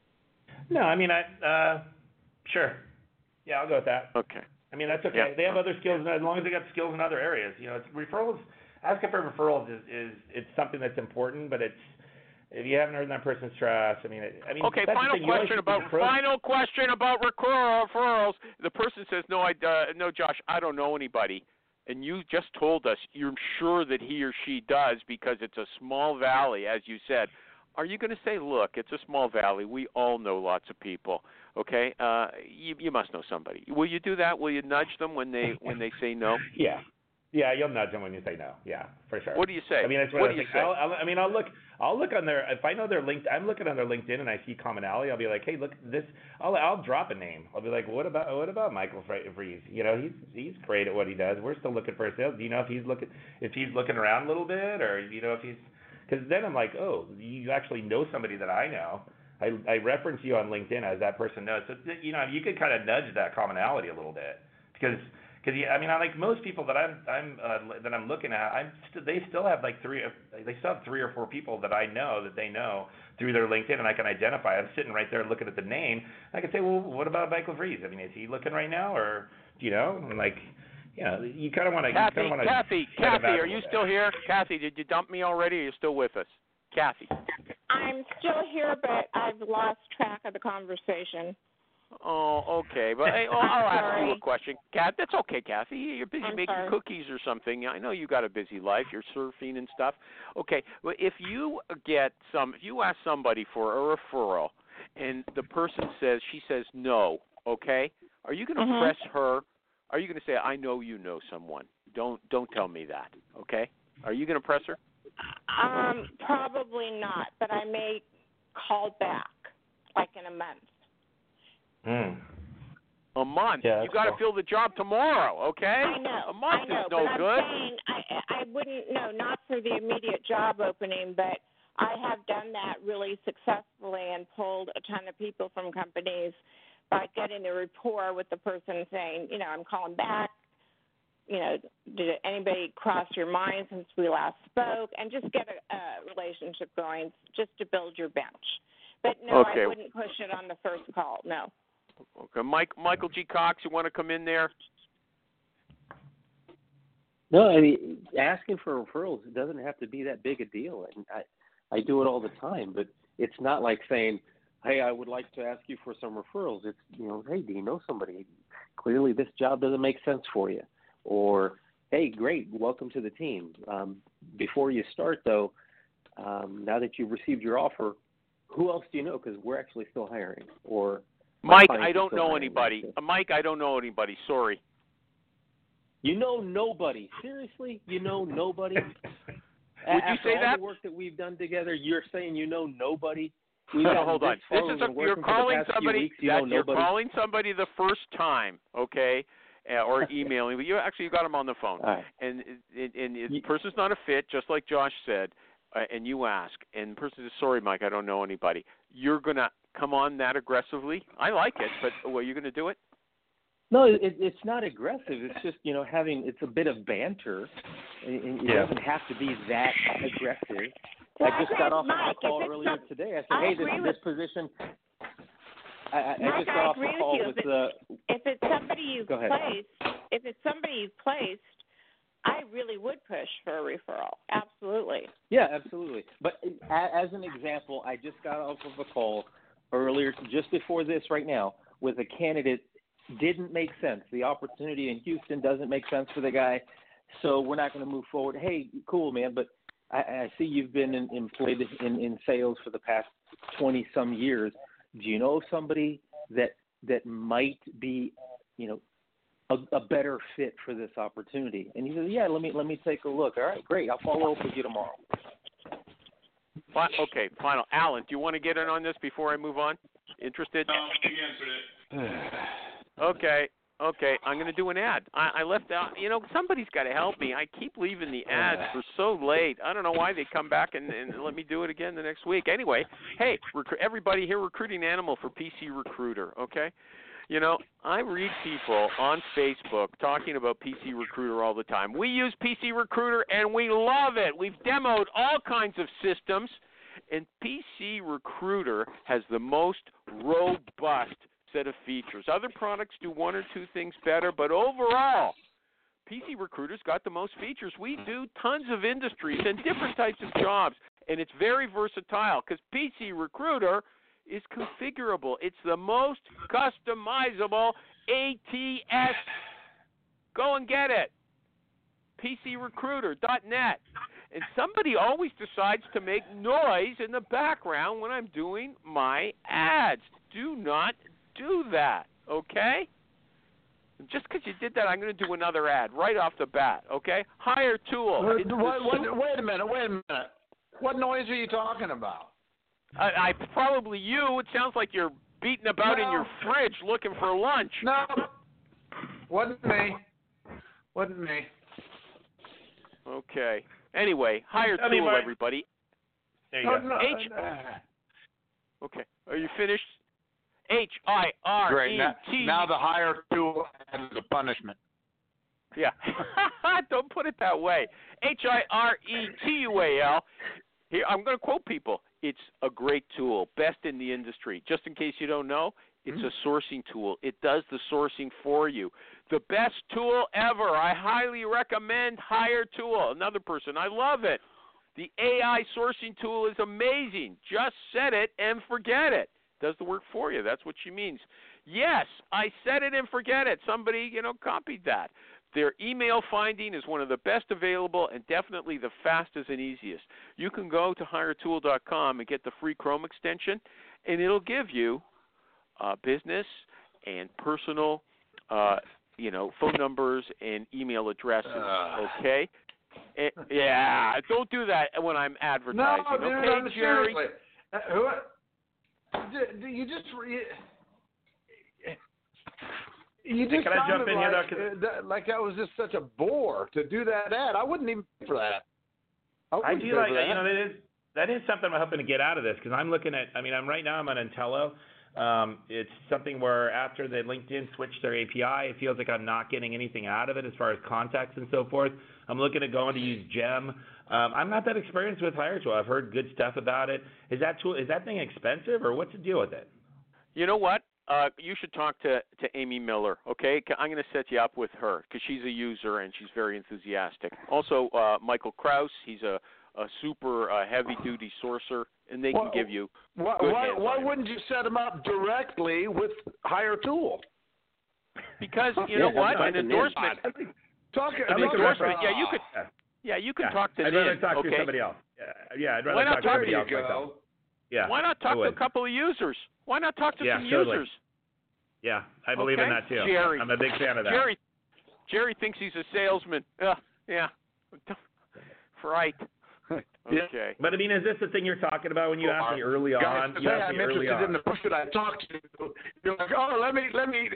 No, I mean, I uh, sure. Yeah, I'll go with that. Okay. I mean, that's okay. Yeah. They have other skills, as long as they got skills in other areas. You know, it's, referrals, asking for referrals is, is it's something that's important, but it's if you haven't earned that person's trust, I mean, it, I mean. Okay. That's Final the thing. You question about approach. final question about referrals. The person says, no, I uh, no, Josh, I don't know anybody, and you just told us you're sure that he or she does because it's a small valley, as you said. Are you going to say, look, it's a small valley. We all know lots of people. Okay, uh, you you must know somebody. Will you do that? Will you nudge them when they when they say no? Yeah. Yeah, you'll nudge them when you say no. Yeah, for sure. What do you say? I mean, that's what, what I do you think. say? I'll, I'll, I mean, I'll look. I'll look on their. If I know their link, I'm looking on their LinkedIn and I see commonality. I'll be like, hey, look, this. I'll I'll drop a name. I'll be like, what about what about Michael Freeze? You know, he's he's great at what he does. We're still looking for a sales. Do you know if he's looking if he's looking around a little bit, or you know if he's because then I'm like, oh, you actually know somebody that I know. I I reference you on LinkedIn as that person knows. So you know, you could kind of nudge that commonality a little bit because. Because I mean, I like most people that I'm, I'm uh, that I'm looking at, I'm st- they still have like three, they still have three or four people that I know that they know through their LinkedIn, and I can identify. I'm sitting right there looking at the name. I can say, well, what about Michael Freeze? I mean, is he looking right now, or do you know? And like, you know, you kind of want to. Kathy, want to Kathy, Kathy, are you still here? Kathy, did you dump me already? Or are you still with us, Kathy? I'm still here, but I've lost track of the conversation. Oh, okay. But hey, oh, I'll ask sorry. you a question. Kat, that's okay, Kathy. You're busy I'm making sorry. cookies or something. I know you got a busy life. You're surfing and stuff. Okay. Well, if you get some, if you ask somebody for a referral, and the person says, she says no, okay, are you going to Mhm. press her? Are you going to say, I know you know someone? Don't don't tell me that, okay? Are you going to press her? Um, probably not, but I may call back, like in a month. Mm. A month. Yeah, you that's got to cool. fill the job tomorrow, okay? I know. A month I know, is but no I'm good. saying I, I wouldn't. No, not for the immediate job opening, but I have done that really successfully and pulled a ton of people from companies by getting a rapport with the person, saying, you know, I'm calling back. You know, did anybody cross your mind since we last spoke? And just get a, a relationship going, just to build your bench. But no, Okay. I wouldn't push it on the first call. No. Okay, Mike, Michael G. Cox, you want to come in there? No, I mean, asking for referrals, it doesn't have to be that big a deal. And I, I do it all the time, but it's not like saying, hey, I would like to ask you for some referrals. It's, you know, hey, do you know somebody? Clearly this job doesn't make sense for you. Or, hey, great, welcome to the team. Um, before you start, though, um, now that you've received your offer, who else do you know? Because we're actually still hiring. Or, Mike, I don't know anybody. Uh, Mike, I don't know anybody. Sorry. You know nobody. Seriously, you know nobody. Would you say all that? The work that we've done together, you're saying you know nobody. No, hold on. This is a, you're calling somebody weeks, you that know you're nobody. calling somebody the first time, okay, uh, or emailing. But you actually you got him on the phone, right. and and, and the person's not a fit, just like Josh said. Uh, and you ask, and the person says, "Sorry, Mike, I don't know anybody." You're gonna come on that aggressively? I like it, but well, you're gonna do it? No, it, it's not aggressive. It's just, you know, having, it's a bit of banter. It, it yeah. doesn't have to be that aggressive. Well, I just got off Mike, a call earlier not, today. I said, I hey, this, with, this position, I, I, Mike, I just got off agree a call with, with, with the. If it's somebody you've Go ahead. placed, if it's somebody you've placed, I really would push for a referral. Absolutely. Yeah, absolutely. But as an example, I just got off of a call earlier, just before this right now, with a candidate. Didn't make sense. The opportunity in Houston doesn't make sense for the guy, so we're not going to move forward. Hey, cool, man, but I, I see you've been in, employed in, in sales for the past twenty-some years. Do you know somebody that that might be, you know, a, a better fit for this opportunity? And he says, yeah, let me let me take a look. All right, great. I'll follow up with you tomorrow. Okay, final. Alan, do you want to get in on this before I move on? Interested? No, you answered it. Okay, okay. I'm going to do an ad. I, I left out. You know, somebody's got to help me. I keep leaving the ads for so late. I don't know why they come back and, and let me do it again the next week. Anyway, hey, rec- everybody here, Recruiting Animal for P C Recruiter, okay? You know, I read people on Facebook talking about P C Recruiter all the time. We use P C Recruiter, and we love it. We've demoed all kinds of systems, and P C Recruiter has the most robust set of features. Other products do one or two things better, but overall, P C Recruiter's got the most features. We do tons of industries and different types of jobs, and it's very versatile because P C Recruiter is configurable. It's the most customizable A T S. Go and get it. P C Recruiter dot net. And somebody always decides to make noise in the background when I'm doing my ads. Do not do that, okay? Just because you did that, I'm going to do another ad right off the bat, okay? Hire Tool. Wait, wait, wait a minute, wait a minute. What noise are you talking about? I, I probably you. It sounds like you're beating about no. in your fridge looking for lunch. No, wasn't me. Wasn't me. Okay. Anyway, Hire Tell Tool, me, everybody. There you No, go. no, H- uh, Okay. Are you finished? H I R Great. E Now, T. now the higher tool is a punishment. Yeah. Don't put it that way. H I R E T U A L. Here, I'm going to quote people. It's a great tool, best in the industry. Just in case you don't know, it's mm. a sourcing tool. It does the sourcing for you. The best tool ever. I highly recommend Hire Tool. Another person. I love it. The A I sourcing tool is amazing. Just set it and forget it. Does the work for you. That's what she means. Yes, I set it and forget it. Somebody, you know, copied that. Their email finding is one of the best available and definitely the fastest and easiest. You can go to hire tool dot com and get the free Chrome extension, and it'll give you uh, business and personal, uh, you know, phone numbers and email addresses, uh. okay? It, yeah, don't do that when I'm advertising, no, okay, no, Jerry? Seriously. Uh, who? You just you, you just Can I jump sounded in like, here, uh, that, like that was just such a bore to do that ad. I wouldn't even pay for that. I, I wouldn't do pay like for that. that. You know, that is that is something I'm hoping to get out of this because I'm looking at. I mean, I'm right now I'm on Intello. Um, it's something where after the LinkedIn switched their A P I, it feels like I'm not getting anything out of it as far as contacts and so forth. I'm looking at going to use Gem. Um, I'm not that experienced with HireTool. I've heard good stuff about it. Is that tool? Is that thing expensive, or what's the deal with it? You know what? Uh, you should talk to, to Amy Miller, okay? I'm going to set you up with her because she's a user and she's very enthusiastic. Also, uh, Michael Kraus, he's a, a super uh, heavy-duty sourcer, and they well, can give you why, good why, hands why on it. wouldn't you set them up directly with Hire Tool? Because, you yeah, know what? that's An endorsement. Talk, An talk endorsement, about, yeah, you could Yeah. Yeah, you can Yeah. talk to I'd Nin, rather talk okay? to somebody else. Yeah, yeah I'd rather Why not talk to talk somebody there else you myself. go. Yeah. Why not talk to a couple of users? Why not talk to Yeah, some totally. users? Yeah, I believe okay. in that too. Jerry. I'm a big fan of that. Jerry, Jerry thinks he's a salesman. Uh, yeah. Right. Okay. But I mean, is this the thing you're talking about when you asked me early Guys, on? to You say asked I'm me early interested on. in the person I talked to. You're like, oh, let me, let me.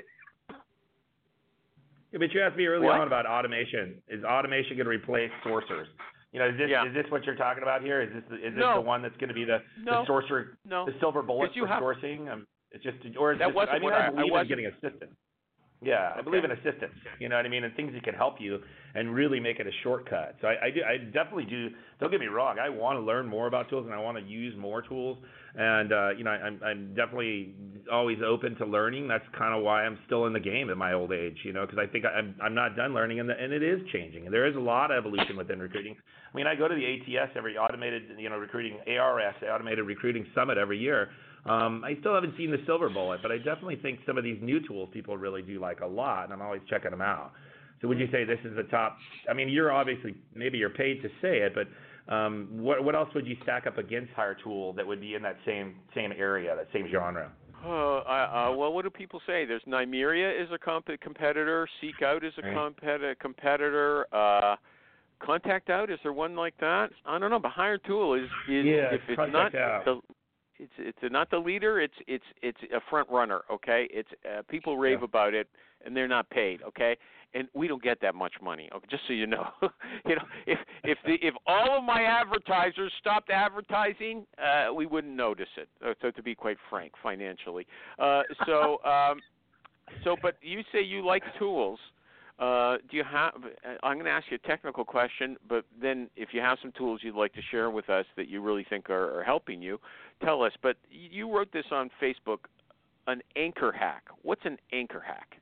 Yeah, but you asked me early What? on about automation. Is automation going to replace sourcers? You know, is this Yeah. is this what you're talking about here? Is this the, is this No. the one that's going to be the, No. the sorcerer, No. the silver bullet 'Cause you for have- sourcing? Um, it's just, or is That just, wasn't I mean, what I I- I believe in wasn't- getting assistance. Yeah, I believe in assistance. You know what I mean, and things that can help you and really make it a shortcut. So I, I do, I definitely do. Don't get me wrong. I want to learn more about tools and I want to use more tools. And uh, you know, I'm, I'm definitely always open to learning. That's kind of why I'm still in the game at my old age. You know, because I think I'm, I'm not done learning, and, the, and it is changing. And there is a lot of evolution within recruiting. I mean, I go to the A T S every automated, you know, recruiting A R S, Automated Recruiting Summit every year. Um, I still haven't seen the silver bullet, but I definitely think some of these new tools people really do like a lot, and I'm always checking them out. So would you say this is the top? I mean, you're obviously, maybe you're paid to say it, but um, what what else would you stack up against HireTool that would be in that same same area, that same genre? Uh, I, uh, well, what do people say? There's Nymeria is a comp- competitor. Seek Out is a Right. compet- competitor. Uh, Contact Out, is there one like that? I don't know. But HireTool is is Yeah, if it's Contact not Out. the it's it's not the leader. It's it's it's a front runner. Okay, it's uh, people rave Yeah. about it, and they're not paid. Okay, and we don't get that much money. Okay, just so you know, you know, if if the if all of my advertisers stopped advertising, uh, we wouldn't notice it. Uh, so to be quite frank, financially. Uh, so um, so, but you say you like tools. Uh, do you have? I'm going to ask you a technical question, but then if you have some tools you'd like to share with us that you really think are, are helping you, tell us. But you wrote this on Facebook, an anchor hack. What's an anchor hack?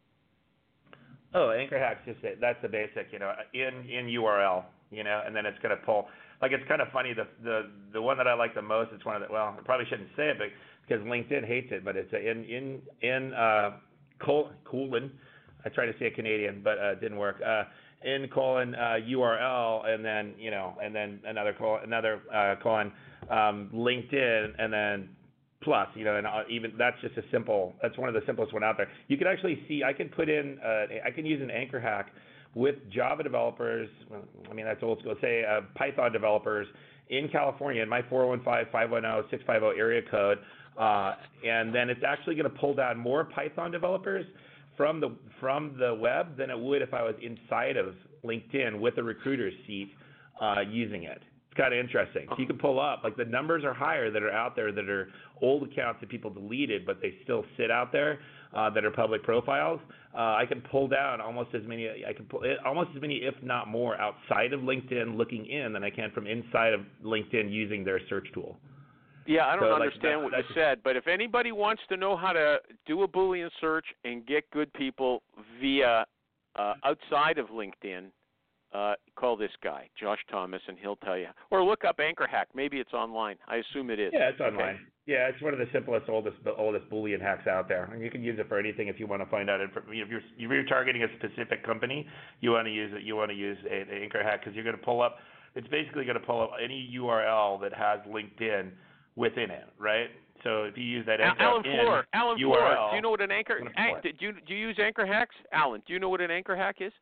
Oh, anchor hack's just a, that's the basic, you know, in in U R L, you know, and then it's going to pull. Like it's kind of funny. The the the one that I like the most. It's one of the well, I probably shouldn't say it, but because LinkedIn hates it, but it's a in in in uh, col- colon. I tried to say a Canadian, but uh, it didn't work. Uh, in colon uh, U R L, and then you know, and then another colon, another uh, colon um, LinkedIn, and then plus, you know, and uh, even that's just a simple. That's one of the simplest one out there. You can actually see. I can put in. Uh, I can use an anchor hack with Java developers. I mean, that's old school. Say uh, Python developers in California in my four one five, five one zero, six five zero area code, uh, and then it's actually going to pull down more Python developers from the from the web than it would if I was inside of LinkedIn with a recruiter's seat uh, using it. It's kind of interesting. So you can pull up, like the numbers are higher that are out there that are old accounts that people deleted, but they still sit out there uh, that are public profiles. Uh, I can pull down almost as many. I can pull almost as many, if not more, outside of LinkedIn looking in than I can from inside of LinkedIn using their search tool. Yeah, I don't So, like, understand that- what you said, but if anybody wants to know how to do a Boolean search and get good people via uh, outside of LinkedIn, uh, call this guy, Josh Thomas, and he'll tell you. Or look up Anchor Hack. Maybe it's online. I assume it is. Yeah, it's Okay. online. Yeah, it's one of the simplest, oldest, oldest Boolean hacks out there, and you can use it for anything if you want to find out. If you're if you're targeting a specific company, you want to use it. You want to use an Anchor Hack because you're going to pull up. It's basically going to pull up any U R L that has LinkedIn within it, right? So if you use that anchor Alan in Floor, Alan U R L, Floor, do you know what an anchor? it's gonna pull Do you do you use anchor hacks, Alan? Do you know what an anchor hack is?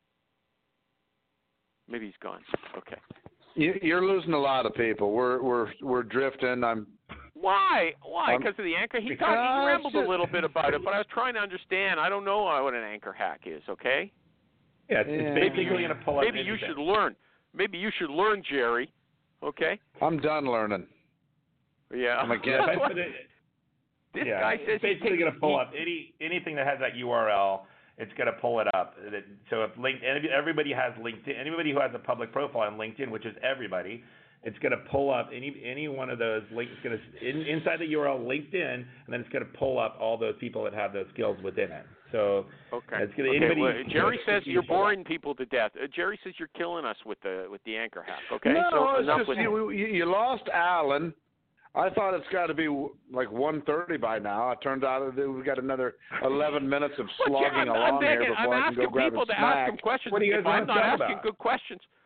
Maybe he's gone. Okay. You, you're losing a lot of people. We're we're we're drifting. I'm. Why? Why? Um, Because of the anchor? He because talked. He rambled it's a little bit about it, but I was trying to understand. I don't know what an anchor hack is. Okay. yeah, it's, Yeah. it's basically going to pull up. Maybe you anything. should learn. Maybe you should learn, Jerry. Okay. I'm done learning. Yeah. I'm a Yeah, guest. if I put it- This yeah, guy says it's basically he going to pull he- up any anything that has that U R L. It's going to pull it up. That- So if link, everybody has LinkedIn, anybody who has a public profile on LinkedIn, which is everybody, it's going to pull up any any one of those links. Going to in, inside the U R L LinkedIn, and then it's going to pull up all those people that have those skills within it. So Okay. it's going to Okay, anybody. well, Jerry says you're pull up. boring people to death. Uh, Jerry says you're killing us with the with the anchor hack. Okay. No, so it's enough just with you, you. You lost Alan. I thought it's got to be like one thirty by now. It turns out that we've got another eleven minutes of Well, slogging yeah, I'm, along I'm here begging, before I'm I can go asking grab people a to snack. ask him questions. What do you if guys I'm wanna not talk asking about? good questions,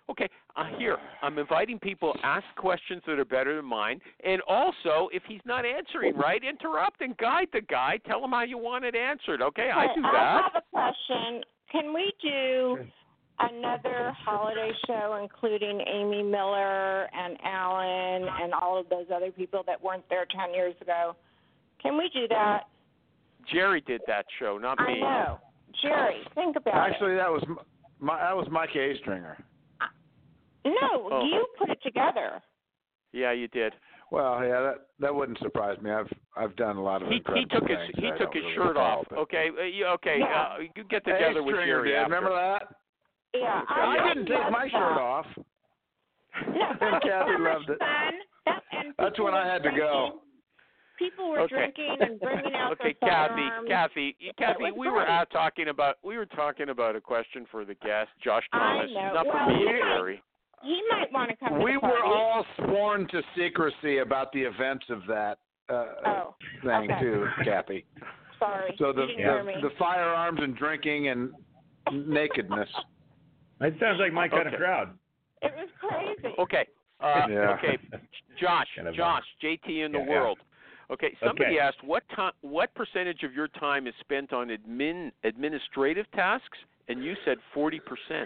Okay, uh, here, I'm inviting people to ask questions that are better than mine. And also, if he's not answering right, interrupt and guide the guy. Tell him how you want it answered, okay? I do that. I have a question. Can we do another holiday show including Amy Miller and Alan and all of those other people that weren't there ten years ago? Can we do that? Jerry did that show, not me. I know. Jerry, think about Actually, it. that was my that was Mike A. Stringer. No, Oh. you put it together. Yeah, you did. Well, yeah, that that wouldn't surprise me. I've I've done a lot of He, he incredible took his things he that I took don't his really shirt recall, off. but- Okay, uh, you, okay. Yeah. Uh, you get together hey, with Stringer Jerry did. after. Remember that? Yeah, I, I didn't take my that. shirt off. No, that was Kathy so much loved it. fun. That, and That's people when I were had to go. drinking. People were Okay. drinking and bringing out Okay, their Kathy, firearms. Kathy, Kathy, was we were great. out talking about we were talking about a question for the guest, Josh I Thomas, know. not for Well, me, we- Jerry. He might want to come to We the party. were all sworn to secrecy about the events of that uh, Oh, thing okay. too, Kathy. Sorry, So the you didn't hear me. the, the firearms and drinking and nakedness. That sounds like my kind Okay. of crowd. It was crazy. Okay, uh, Yeah. okay, Josh, Kind of, uh, Josh, J T in the yeah, yeah. world. Okay, somebody Okay. asked what time, what percentage of your time is spent on admin administrative tasks, and you said forty percent.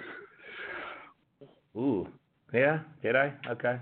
Ooh. Yeah, did I? Okay.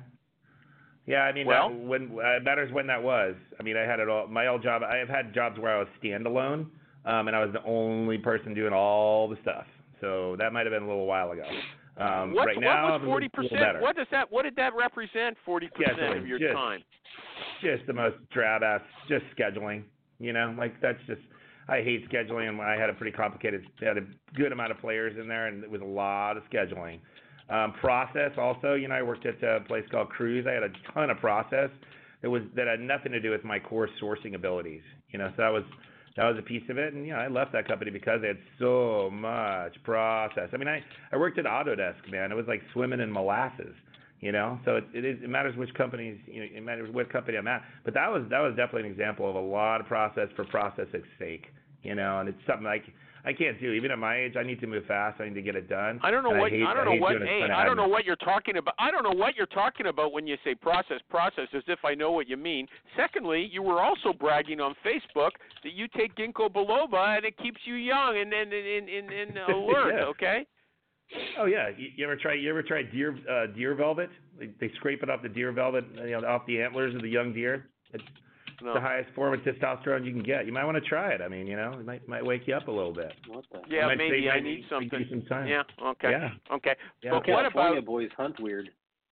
Yeah, I mean, Well- that, when uh, it matters when that was. I mean, I had it all. My old job, I have had jobs where I was standalone, um, and I was the only person doing all the stuff. So that might have been a little while ago. Um, What, right what now, was I'm a forty little percent? better. What does that? What did that represent? Forty percent Scheduling, of your just- time. Just the most drab ass, just scheduling. You know, like that's just. I hate scheduling, and I had a pretty complicated. I had a good amount of players in there, and it was a lot of scheduling. Um, process also, you know, I worked at a place called Cruise. I had a ton of process that was that had nothing to do with my core sourcing abilities. You know, so that was that was a piece of it. And you know, I left that company because they had so much process. I mean, I I worked at Autodesk, man. It was like swimming in molasses. You know, so it it, is, it matters which companies. You know, it matters what company I'm at. But that was that was definitely an example of a lot of process for process's sake. You know, and it's something like. I can't do. Even at my age, I need to move fast. I need to get it done. I don't know and what I, hate, I don't I know hate what doing a hey, ton of I don't know admin. what you're talking about. I don't know what you're talking about when you say process process as if I know what you mean. Secondly, you were also bragging on Facebook that you take ginkgo biloba and it keeps you young and and and, and, and alert, Yeah. okay? Oh yeah, you, you ever try? You ever try deer uh, deer velvet? They, they scrape it off the deer velvet, you know, off the antlers of the young deer. It's No. the highest form of testosterone you can get. You might want to try it. I mean, you know, it might might wake you up a little bit. What the? Yeah, might maybe save I my- need might something. give you some time. Yeah, okay. Yeah. Okay. Yeah. But what California about boys hunt weird.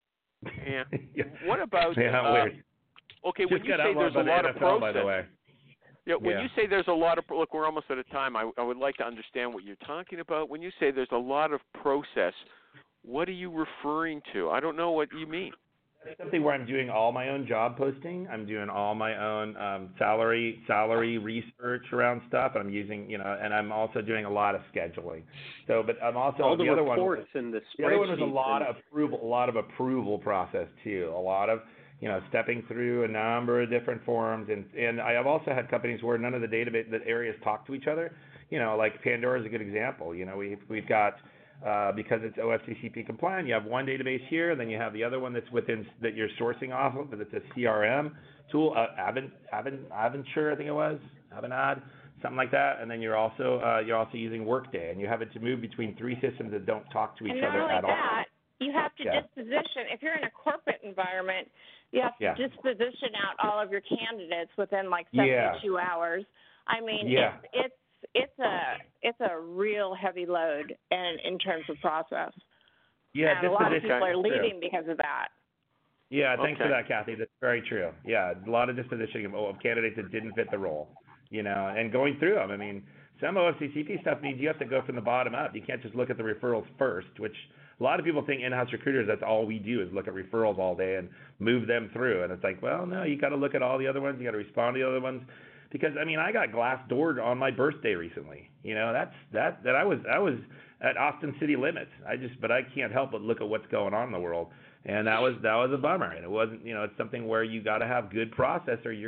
yeah. Yeah. What about Yeah, uh, weird. okay, Just when you got say outlawed there's by a the lot N F of L, process. by the way. Yeah, when Yeah. you say there's a lot of look, we're almost out of time. I I would like to understand what you're talking about. When you say there's a lot of process, what are you referring to? I don't know what you mean. That's something where I'm doing all my own job posting. I'm doing all my own um, salary salary research around stuff. I'm using, you know, and I'm also doing a lot of scheduling. So, but I'm also All the, the other one. reports and the The other one was a spreadsheets lot and- of approval, a lot of approval process too. A lot of, you know, stepping through a number of different forms, and and I have also had companies where none of the database, the areas talk to each other. You know, like Pandora is a good example. You know, we we've got. Uh, because it's O F C C P compliant, you have one database here, and then you have the other one that's within that you're sourcing off of, but it's a C R M tool, uh, Avent, Avent, Aventure, I think it was, Avanade, something like that. And then you're also uh, you're also using Workday, and you have it to move between three systems that don't talk to each And not other only at all. that, you have to Yeah. disposition. If you're in a corporate environment, you have to Yeah. disposition out all of your candidates within like Yeah. seventy-two hours. I mean, Yeah. it's it's it's a it's a real heavy load, and in terms of process. Yeah, and a lot of disposition- people are true. leaving because of that. Yeah, thanks Okay. for that, Kathy. That's very true. Yeah, a lot of dispositioning of, of candidates that didn't fit the role, you know, and going through them. I mean, some O F C C P stuff means you have to go from the bottom up. You can't just look at the referrals first, which a lot of people think in-house recruiters, that's all we do is look at referrals all day and move them through. And it's like, well, no, you got to look at all the other ones. You got to respond to the other ones. Because I mean, I got Glassdoored on my birthday recently. You know, that's that that I was I was at Austin city limits. I just but I can't help but look at what's going on in the world, and that was that was a bummer. And it wasn't, you know, it's something where you got to have good process, or you're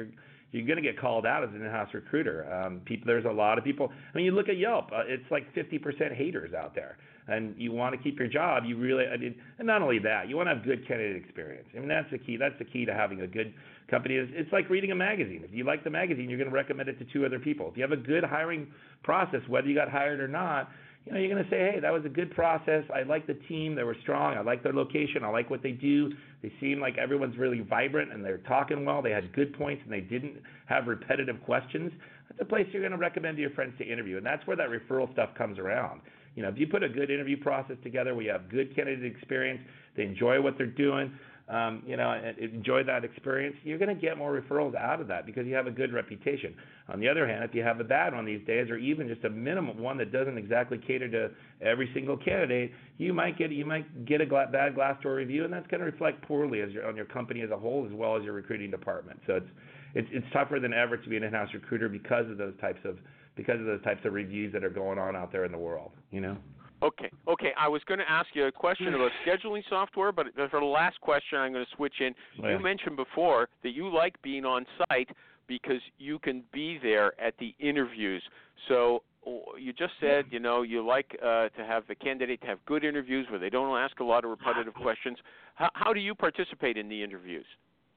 you're going to get called out as an in-house recruiter. Um, people, there's a lot of people. I mean, you look at Yelp; uh, it's like fifty percent haters out there. And you want to keep your job. You really, I mean, and not only that, you want to have good candidate experience. I mean, that's the key. That's the key to having a good company. Is it's like reading a magazine. If you like the magazine, you're going to recommend it to two other people. If you have a good hiring process, whether you got hired or not, you know, you're going to say, hey, that was a good process. I like the team. They were strong. I like their location. I like what they do. They seem like everyone's really vibrant and they're talking well. They had good points and they didn't have repetitive questions. That's a place you're going to recommend to your friends to interview. And that's where that referral stuff comes around. You know, if you put a good interview process together, we have good candidate experience, they enjoy what they're doing, um, you know, and enjoy that experience, you're going to get more referrals out of that because you have a good reputation. On the other hand, if you have a bad one these days, or even just a minimum one that doesn't exactly cater to every single candidate, you might get you might get a gla- bad Glassdoor review, and that's going to reflect poorly as your, on your company as a whole, as well as your recruiting department. So it's it's it's tougher than ever to be an in-house recruiter because of those types of because of those types of reviews that are going on out there in the world, you know? Okay, okay. I was going to ask you a question about scheduling software, but for the last question, I'm going to switch in. Yeah. You mentioned before that you like being on site because you can be there at the interviews. So you just said, you know, you like uh, to have the candidate to have good interviews where they don't ask a lot of repetitive questions. How, how do you participate in the interviews?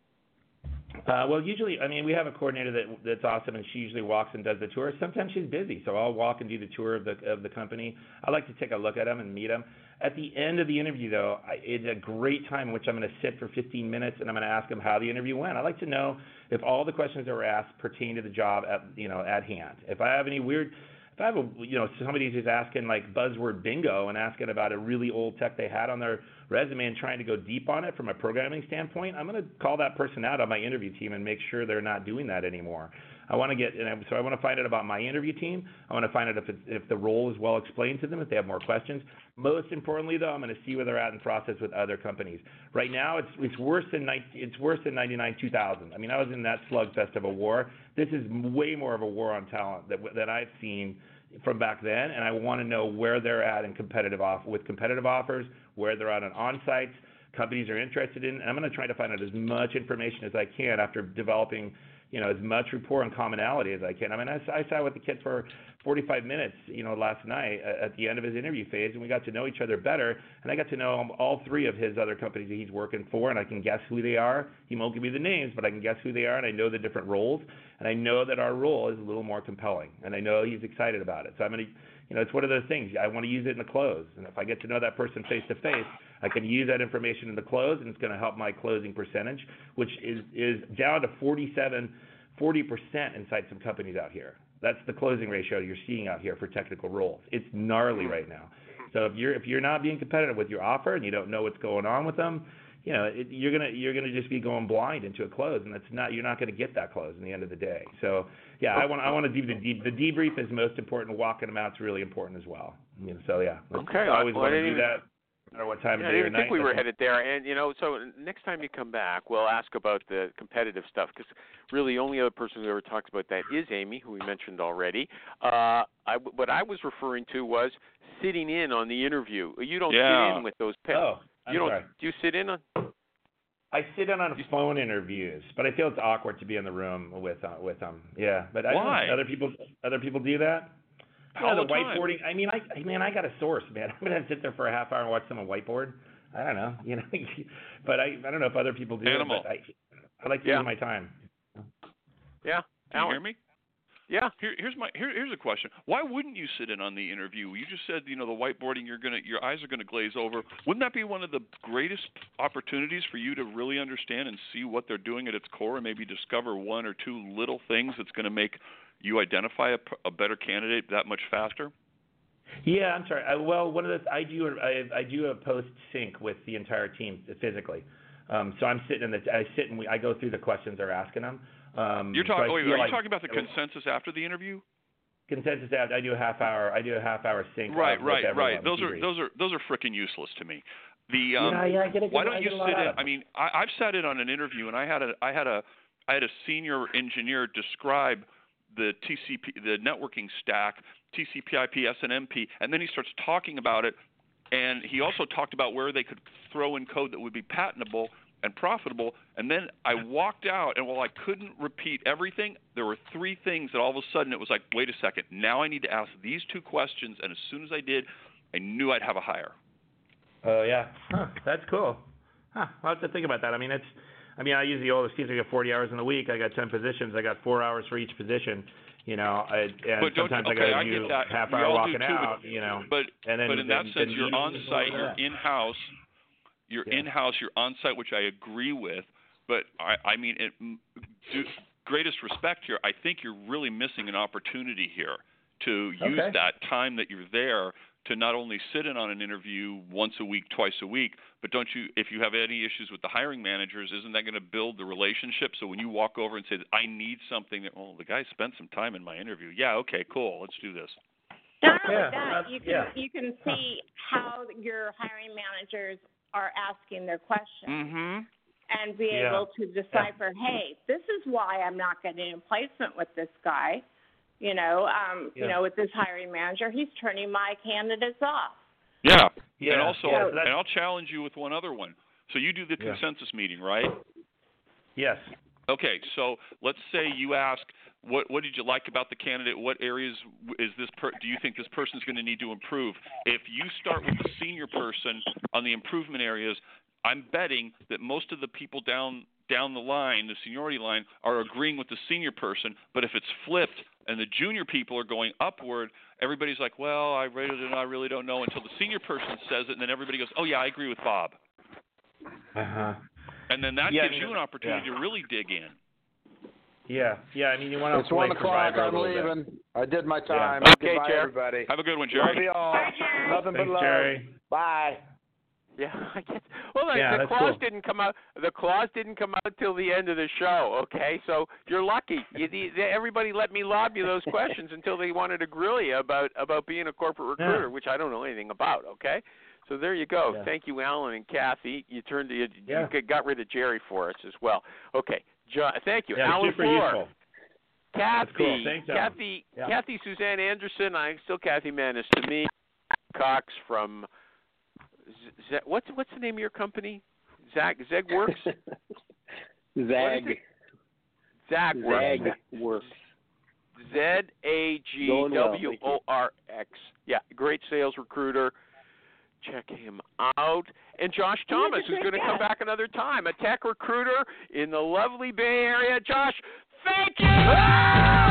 Uh, well, usually, I mean, we have a coordinator that that's awesome, and she usually walks and does the tour. Sometimes she's busy, so I'll walk and do the tour of the of the company. I like to take a look at them and meet them. At the end of the interview, though, I, it's a great time in which I'm going to sit for fifteen minutes and I'm going to ask them how the interview went. I like to know if all the questions that were asked pertain to the job at you know at hand. If I have any weird If I have a, you know, somebody who's asking like buzzword bingo and asking about a really old tech they had on their resume and trying to go deep on it from a programming standpoint, I'm going to call that person out on my interview team and make sure they're not doing that anymore. I want to get, and so I want to find out about my interview team. I want to find out if it's, if the role is well explained to them, if they have more questions. Most importantly, though, I'm going to see where they're at in process with other companies. Right now, it's it's worse than it's worse than ninety-nine two thousand. I mean, I was in that slugfest of a war. This is way more of a war on talent that that I've seen from back then, and I want to know where they're at in competitive off with competitive offers, where they're at on on-sites, companies are interested in. And I'm going to try to find out as much information as I can after developing, you know, as much rapport and commonality as I can. I mean, I, I sat with the kid for forty-five minutes, you know, last night at the end of his interview phase, and we got to know each other better, and I got to know all three of his other companies that he's working for, and I can guess who they are. He won't give me the names, but I can guess who they are, and I know the different roles, and I know that our role is a little more compelling, and I know he's excited about it. So I'm going to, you know, it's one of those things. I want to use it in the close, and if I get to know that person face-to-face, I can use that information in the close, and it's going to help my closing percentage, which is, is down to forty-seven, forty percent inside some companies out here. That's the closing ratio you're seeing out here for technical roles. It's gnarly right now. So if you're if you're not being competitive with your offer and you don't know what's going on with them, you know it, you're gonna you're gonna just be going blind into a close, and that's not you're not gonna get that close in the end of the day. So yeah, I want I want to do the deep, the debrief is most important. Walking them out is really important as well. You know, so yeah, okay, I always well, want to I do that. No matter what time yeah, of day I or didn't night. think we were headed there. And, you know, so next time you come back, we'll ask about the competitive stuff because really the only other person who ever talks about that is Amy, who we mentioned already. Uh, I, what I was referring to was sitting in on the interview. You don't yeah. sit in with those pe- Oh, I'm you don't, sorry. Do you sit in on? I sit in on phone interviews, but I feel it's awkward to be in the room with uh, with them. Yeah, but I Why? Don't, other people other people do that. All yeah, the the time. whiteboarding. I mean, I, I man, I got a source, man. I'm gonna sit there for a half hour and watch someone whiteboard. I don't know, you know, but I I don't know if other people do Animal. it. But I I like to Yeah. use my time. Yeah, Can you Alan. hear me? Yeah. Here, here's my here, here's a question. Why wouldn't you sit in on the interview? You just said, you know, the whiteboarding. You're gonna your eyes are gonna glaze over. Wouldn't that be one of the greatest opportunities for you to really understand and see what they're doing at its core, and maybe discover one or two little things that's going to make you identify a, a better candidate that much faster? Yeah, I'm sorry. I, well, one of the I do I, I do a post sync with the entire team physically. Um, so I'm sitting in the I sit and we, I go through the questions they're asking them. Um, You're talking. so Wait, feel are you like, talking about the consensus after the interview? Consensus out. I do a half hour. I do a half hour sync. Right, with right, everyone, right. Those are debrief. those are those are freaking useless to me. The um, yeah, yeah, I get a good, why don't I you get a lot sit out in? of it. I mean, I, I've sat in on an interview, and I had a I had a I had a senior engineer describe the T C P, the networking stack, T C P I P, S N M P, and then he starts talking about it, and he also talked about where they could throw in code that would be patentable. and profitable. And then I walked out, and while I couldn't repeat everything, there were three things that all of a sudden it was like, wait a second, now I need to ask these two questions. And as soon as I did, I knew I'd have a hire. Oh, yeah. Huh, that's cool. Huh, I'll have to think about that. I mean, it's, I mean, I usually always seems I get forty hours in the week. I got ten positions. I got four hours for each position. You know, I, and but sometimes okay, I got I to get do that. half We hour all walking do too, out. but, You know, but and then, but in then, that sense, then you're on site, yeah. you're in house, you're Yeah. in house, you're on site, which I agree with. But I, I mean, it, do, greatest respect here. I think you're really missing an opportunity here to use Okay. that time that you're there to not only sit in on an interview once a week, twice a week, but don't you, if you have any issues with the hiring managers, isn't that going to build the relationship? So when you walk over and say, I need something, that, well, the guy spent some time in my interview. Yeah, okay, cool, let's do this. Not only Yeah, that, that's- you can yeah. you can see how your hiring managers are asking their questions Mm-hmm. and be Yeah. able to decipher, hey, this is why I'm not getting a placement with this guy. You know, um, Yeah. you know, with this hiring manager, he's turning my candidates off. Yeah. Yeah, And also, yeah, so and that's- I'll challenge you with one other one. So you do the Yeah. consensus meeting, right? Yes. Okay, so let's say you ask, what what did you like about the candidate? What areas is this per, do you think this person's going to need to improve? If you start with the senior person on the improvement areas, I'm betting that most of the people down down the line, the seniority line, are agreeing with the senior person. But if it's flipped and the junior people are going upward, everybody's like, well, I rated it, I really don't know, until the senior person says it, and then everybody goes, oh yeah, I agree with Bob. Uh huh. And then that Yeah, gives I mean, you an opportunity yeah. to really dig in. Yeah. Yeah. I mean, you want to. It's one o'clock. I'm leaving. I did my time. Yeah. Okay, Goodbye, Jer. everybody. Have a good one, Love Jerry. you all. Nothing but Thanks, love. Jerry. Bye. Yeah, I guess. Well, the, Yeah, the that's clause cool. didn't come out. The clause didn't come out till the end of the show. Okay, so you're lucky. You, the, everybody let me lob you those questions until they wanted to grill you about about being a corporate recruiter, Yeah. which I don't know anything about. Okay, so there you go. Yeah. Thank you, Alan and Kathy. You turned you, Yeah. you got rid of Jerry for us as well. Okay, jo- thank you, Yeah, Alan super Floor. useful. Kathy, cool. Thanks, Alan. Kathy, Yeah. Kathy Suzanne Anderson. I'm still Kathy Manis to me. Cox from Z- Z- what's what's the name of your company? Zag Zegworks. Zag. Zagworks. Zagworks. Z A G Going well, W thank you. O R X. Yeah, great sales recruiter. Check him out. And Josh Thomas, who's going to come back another time, a tech recruiter in the lovely Bay Area. Josh, thank you.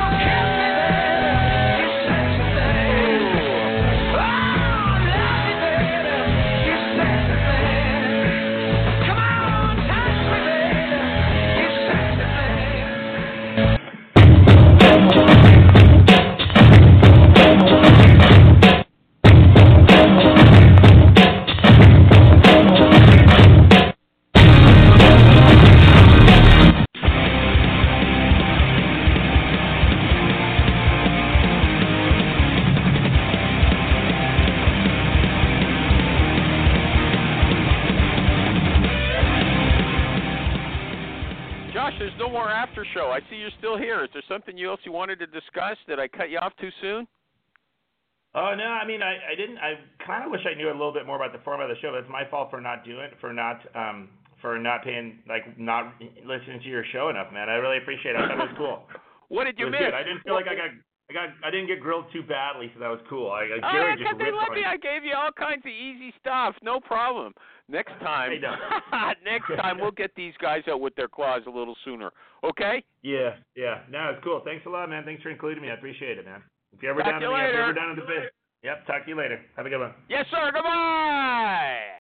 Josh, there's no more after show. I see you're still here. Is there something else you wanted to discuss? Did I cut you off too soon? Oh no, I mean, I, I didn't. I kind of wish I knew a little bit more about the format of the show. But it's my fault for not doing, for not, um, for not paying, like, not listening to your show enough, man. I really appreciate it. I thought it was cool. What did It you was miss? good. I didn't feel like I got, I got, I didn't get grilled too badly, so that was cool. I, I Oh, Jerry yeah, just because they ripped love on me. it. I gave you all kinds of easy stuff. No problem. Next time, I know. next time we'll get these guys out with their claws a little sooner. Okay? Yeah, yeah. No, it's cool. Thanks a lot, man. Thanks for including me. I appreciate it, man. If you're ever Talk down to in you the, if you're later. ever down in the bit, yep. Talk to you later. Have a good one. Yes, sir. Goodbye.